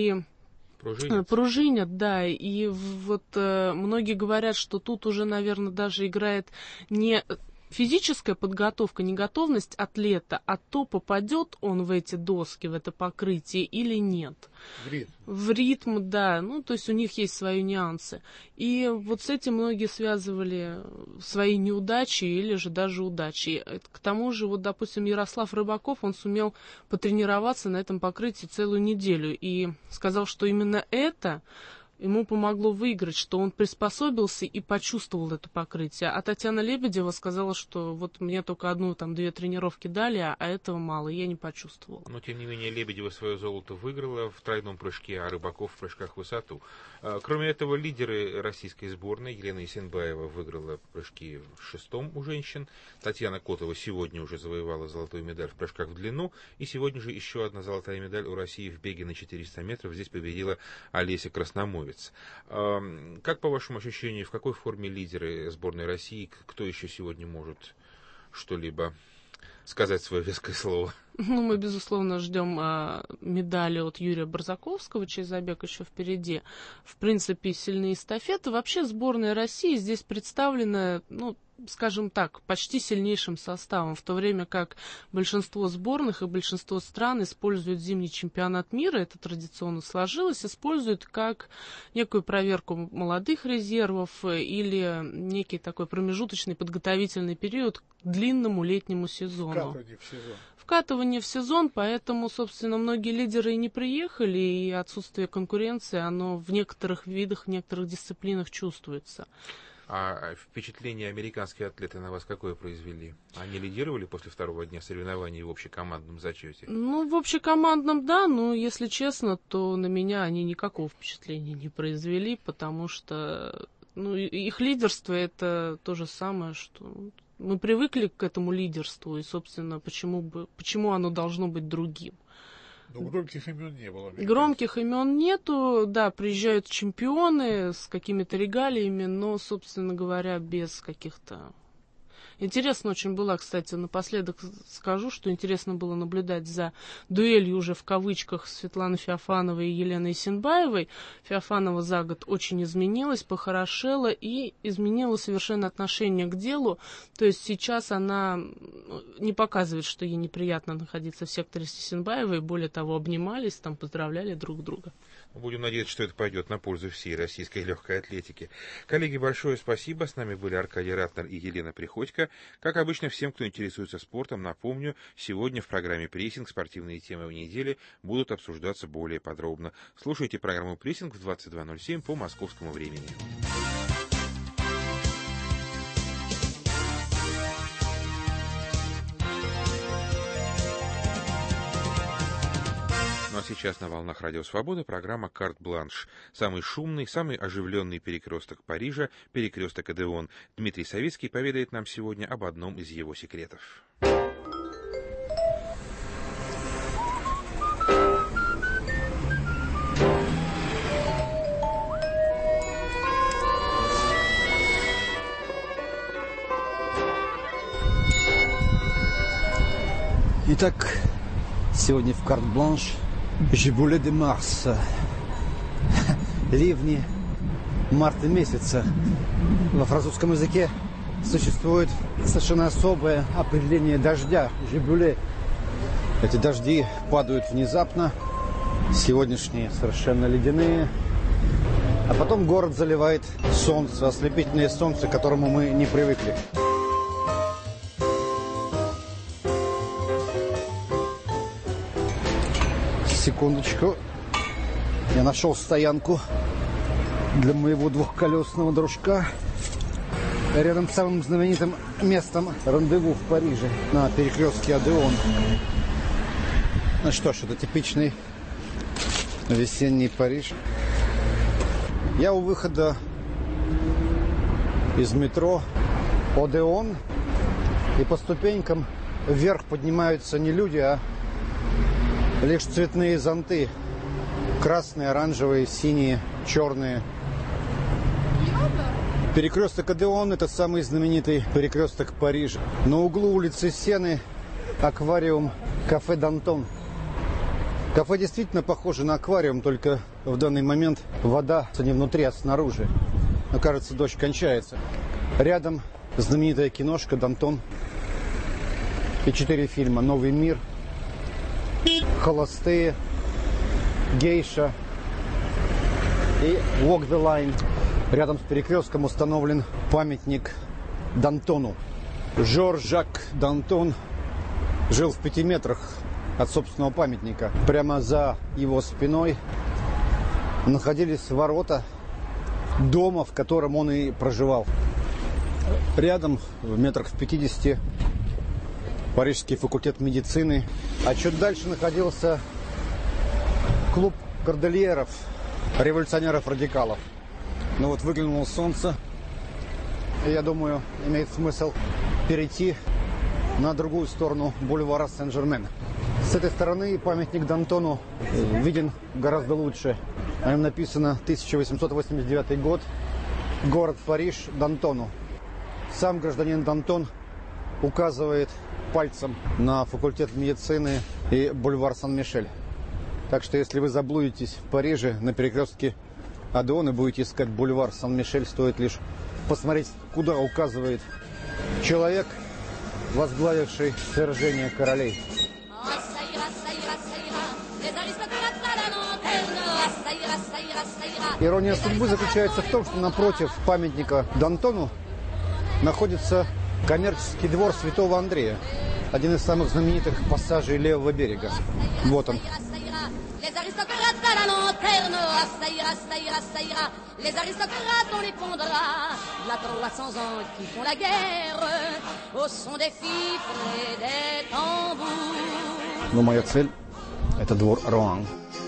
пружинят, да, и вот многие говорят, что тут уже, наверное, даже играет не физическая подготовка, не готовность атлета, а то, попадет он в эти доски, в это покрытие или нет. В ритм, да. Ну, то есть у них есть свои нюансы. И вот с этим многие связывали свои неудачи или же даже удачи. К тому же, вот, допустим, Ярослав Рыбаков, он сумел потренироваться на этом покрытии целую неделю и сказал, что именно это ему помогло выиграть, что он приспособился и почувствовал это покрытие. А Татьяна Лебедева сказала, что вот мне только 1-2 тренировки дали, а этого мало, и я не почувствовала. Но, тем не менее, Лебедева свое золото выиграла в тройном прыжке, а Рыбаков в прыжках в высоту. Кроме этого, лидеры российской сборной Елена Есенбаева выиграла прыжки в 6-м у женщин. Татьяна Котова сегодня уже завоевала золотую медаль в прыжках в длину. И сегодня же еще одна золотая медаль у России в беге на 400 метров. Здесь победила Олеся Красномовец. Как, по вашему ощущению, в какой форме лидеры сборной России? Кто еще сегодня может что-либо сказать, свое веское слово? Ну, мы, безусловно, ждем медали от Юрия Барзаковского, чей забег еще впереди. В принципе, сильные эстафеты. Вообще, сборная России здесь представлена, скажем так, почти сильнейшим составом, в то время как большинство сборных и большинство стран используют зимний чемпионат мира, это традиционно сложилось, используют как некую проверку молодых резервов или некий такой промежуточный подготовительный период к длинному летнему сезону. Вкатывание в сезон, поэтому, собственно, многие лидеры и не приехали, и отсутствие конкуренции, оно в некоторых видах, в некоторых дисциплинах чувствуется. А впечатление американские атлеты на вас какое произвели? Они лидировали после второго дня соревнований в общекомандном зачете? Ну, в общекомандном, да, но, если честно, то на меня они никакого впечатления не произвели, потому что, ну, их лидерство — это то же самое, что... Мы привыкли к этому лидерству, и, собственно, почему оно должно быть другим? Ну, громких имен не было. Громких имен нету, да, приезжают чемпионы с какими-то регалиями, но, собственно говоря, без каких-то... Интересно очень было, кстати, напоследок скажу, что интересно было наблюдать за дуэлью уже в кавычках Светланы Феофановой и Елены Исенбаевой. Феофанова за год очень изменилась, похорошела и изменила совершенно отношение к делу. То есть сейчас она не показывает, что ей неприятно находиться в секторе с Исенбаевой, более того, обнимались, там поздравляли друг друга. Будем надеяться, что это пойдет на пользу всей российской легкой атлетики. Коллеги, большое спасибо. С нами были Аркадий Ратнер и Елена Приходько. Как обычно, всем, кто интересуется спортом, напомню, сегодня в программе «Прессинг» спортивные темы в неделе будут обсуждаться более подробно. Слушайте программу «Прессинг» в 22:07 по московскому времени. Ну а сейчас на волнах Радио Свобода программа «Карт-бланш». Самый шумный, самый оживленный перекресток Парижа, перекресток Одеон. Дмитрий Савицкий поведает нам сегодня об одном из его секретов. Итак, сегодня в «Карт-бланш» Жибуле де Марс. Ливни марта месяца. Во французском языке существует совершенно особое определение дождя. Жибуле. Эти дожди падают внезапно. Сегодняшние совершенно ледяные. А потом город заливает солнце, ослепительное солнце, к которому мы не привыкли. Секундочку. Я нашел стоянку для моего двухколесного дружка рядом с самым знаменитым местом рандеву в Париже на перекрестке Одеон. Ну что ж, это типичный весенний Париж. Я у выхода из метро Одеон, и по ступенькам вверх поднимаются не люди, а лишь цветные зонты. Красные, оранжевые, синие, черные. Перекресток Одеон – это самый знаменитый перекресток Парижа. На углу улицы Сены аквариум кафе «Дантон». Кафе действительно похоже на аквариум, только в данный момент вода не внутри, а снаружи. Но, кажется, дождь кончается. Рядом знаменитая киношка «Дантон» и 4 фильма: «Новый мир», «Холостые», «Гейша» и «Walk the Line». Рядом с перекрестком установлен памятник Дантону. Жорж-Жак Дантон жил в 5 метрах от собственного памятника. Прямо за его спиной находились ворота дома, в котором он и проживал. Рядом, в метрах в 50, Парижский факультет медицины. А чуть дальше находился клуб кордильеров, революционеров-радикалов. Ну вот выглянуло солнце, и я думаю, имеет смысл перейти на другую сторону бульвара Сен-Жермен. С этой стороны памятник Дантону виден гораздо лучше. На нем написано 1889 год, город Париж, Дантону. Сам гражданин Дантон указывает пальцем на факультет медицины и бульвар Сан-Мишель. Так что, если вы заблудитесь в Париже на перекрестке Одеон и будете искать бульвар Сан-Мишель, стоит лишь посмотреть, куда указывает Человек, возглавивший свержение королей. Ирония судьбы заключается в том, что напротив памятника Д'Антону находится коммерческий двор Святого Андрея, один из самых знаменитых пассажей левого берега. Вот он. Но моя цель – это двор Роан.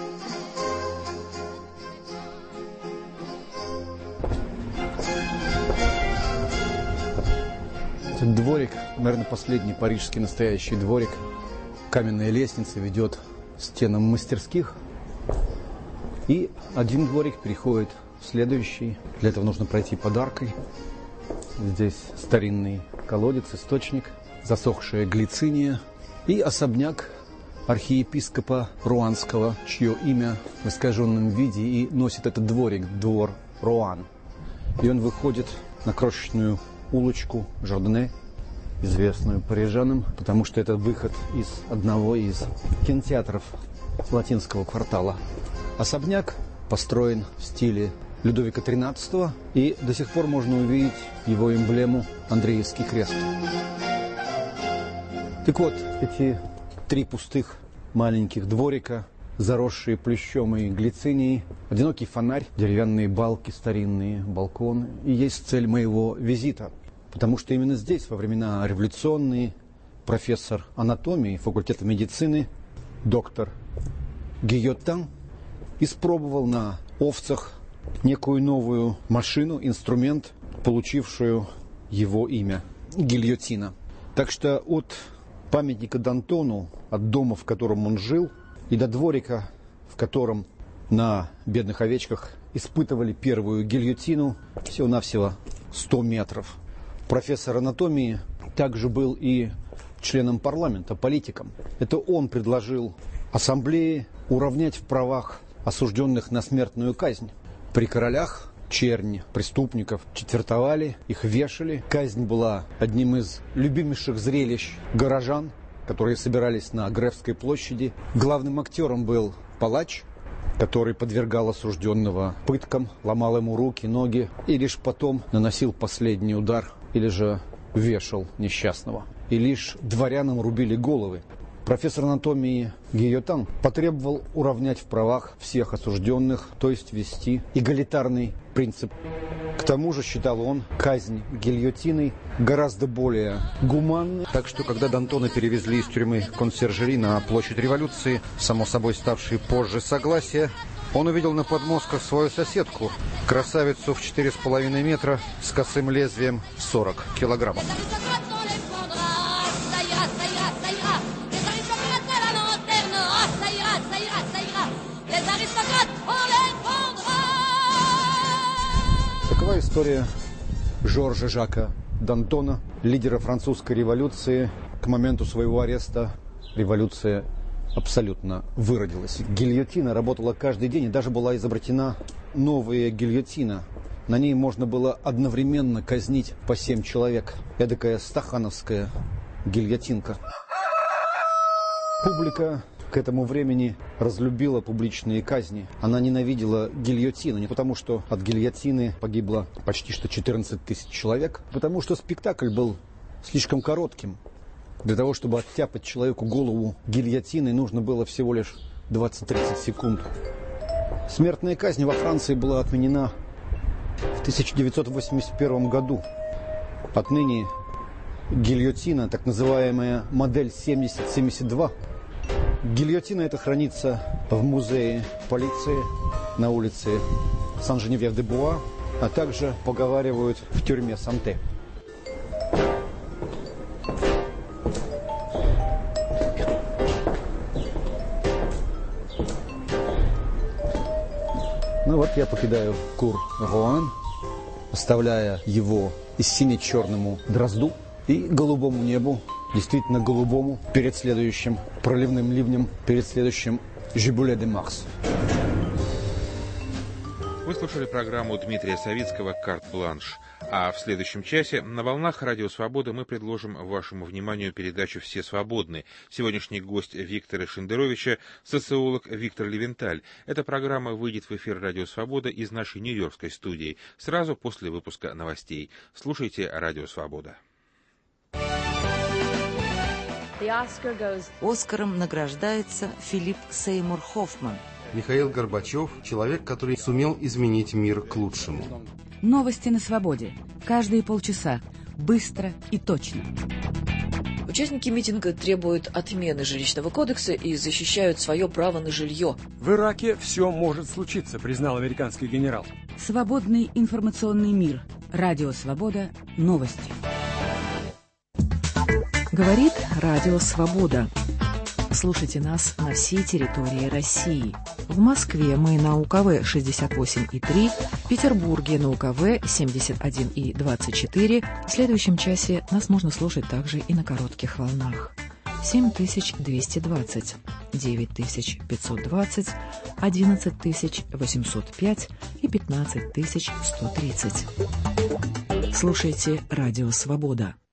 Этот дворик, наверное, последний парижский настоящий дворик. Каменная лестница ведет к стенам мастерских. И один дворик переходит в следующий. Для этого нужно пройти под аркой. Здесь старинный колодец, источник, засохшая глициния и особняк архиепископа Руанского, чье имя в искаженном виде и носит этот дворик, двор Роан. И он выходит на крошечную улочку Жордане, известную парижанам, потому что это выход из одного из кинотеатров латинского квартала. Особняк построен в стиле Людовика XIII, и до сих пор можно увидеть его эмблему Андреевский крест. Так вот, эти три пустых маленьких дворика, заросшие плющом и глицинией, одинокий фонарь, деревянные балки, старинные балконы, и есть цель моего визита. Потому что именно здесь, во времена революционные, профессор анатомии факультета медицины, доктор Гийотан, испробовал на овцах некую новую машину, инструмент, получившую его имя – гильотина. Так что от памятника Д'Антону, от дома, в котором он жил, и до дворика, в котором на бедных овечках испытывали первую гильотину, всего-навсего 100 метров. Профессор анатомии также был и членом парламента, политиком. Это он предложил ассамблее уравнять в правах осужденных на смертную казнь. При королях чернь преступников четвертовали, их вешали. Казнь была одним из любимейших зрелищ горожан, которые собирались на Гревской площади. Главным актером был палач, который подвергал осужденного пыткам, ломал ему руки, ноги и лишь потом наносил последний удар или же вешал несчастного. И лишь дворянам рубили головы. Профессор анатомии Гийотан потребовал уравнять в правах всех осужденных, то есть ввести эгалитарный принцип. К тому же, считал он, казнь гильотиной гораздо более гуманной. Так что, когда Д'Антона перевезли из тюрьмы Консьержери на площадь Революции, само собой ставшей позже Согласия, он увидел на подмостках свою соседку, красавицу в 4,5 метра с косым лезвием 40 килограммов. Такова история Жоржа Жака Д'Антона, лидера французской революции. К моменту своего ареста революция абсолютно выродилась. Гильотина работала каждый день, и даже была изобретена новая гильотина. На ней можно было одновременно казнить по 7 человек. Эдакая стахановская гильотинка. Публика к этому времени разлюбила публичные казни. Она ненавидела гильотину не потому, что от гильотины погибло почти что 14 тысяч человек, потому что спектакль был слишком коротким. Для того, чтобы оттяпать человеку голову гильотиной, нужно было всего лишь 20-30 секунд. Смертная казнь во Франции была отменена в 1981 году. Отныне гильотина, так называемая модель 70-72, гильотина эта хранится в музее полиции на улице Сан-Женевьев-де-Буа, а также, поговаривают, в тюрьме Санте. Ну вот я покидаю Кур Роан, оставляя его и сине-черному дрозду и голубому небу, действительно голубому, перед следующим проливным ливнем, перед следующим Жибуле де Марс. Вы слушали программу Дмитрия Савицкого «Карт-бланш». А в следующем часе на волнах Радио Свобода мы предложим вашему вниманию передачу «Все свободны». Сегодняшний гость Виктора Шендеровича – социолог Виктор Левенталь. Эта программа выйдет в эфир Радио Свобода из нашей нью-йоркской студии сразу после выпуска новостей. Слушайте Радио Свобода. Оскаром награждается Филипп Сеймур Хоффман. Михаил Горбачев – человек, который сумел изменить мир к лучшему. Новости на свободе. Каждые полчаса. Быстро и точно. Участники митинга требуют отмены жилищного кодекса и защищают свое право на жилье. В Ираке все может случиться, признал американский генерал. Свободный информационный мир. Радио Свобода. Новости. Говорит Радио Свобода. Слушайте нас на всей территории России. В Москве мы на УКВ 68,3, в Петербурге на УКВ 71,24. В следующем часе нас можно слушать также и на коротких волнах. 7220, 9520, 11805 и 15130. Слушайте Радио Свобода.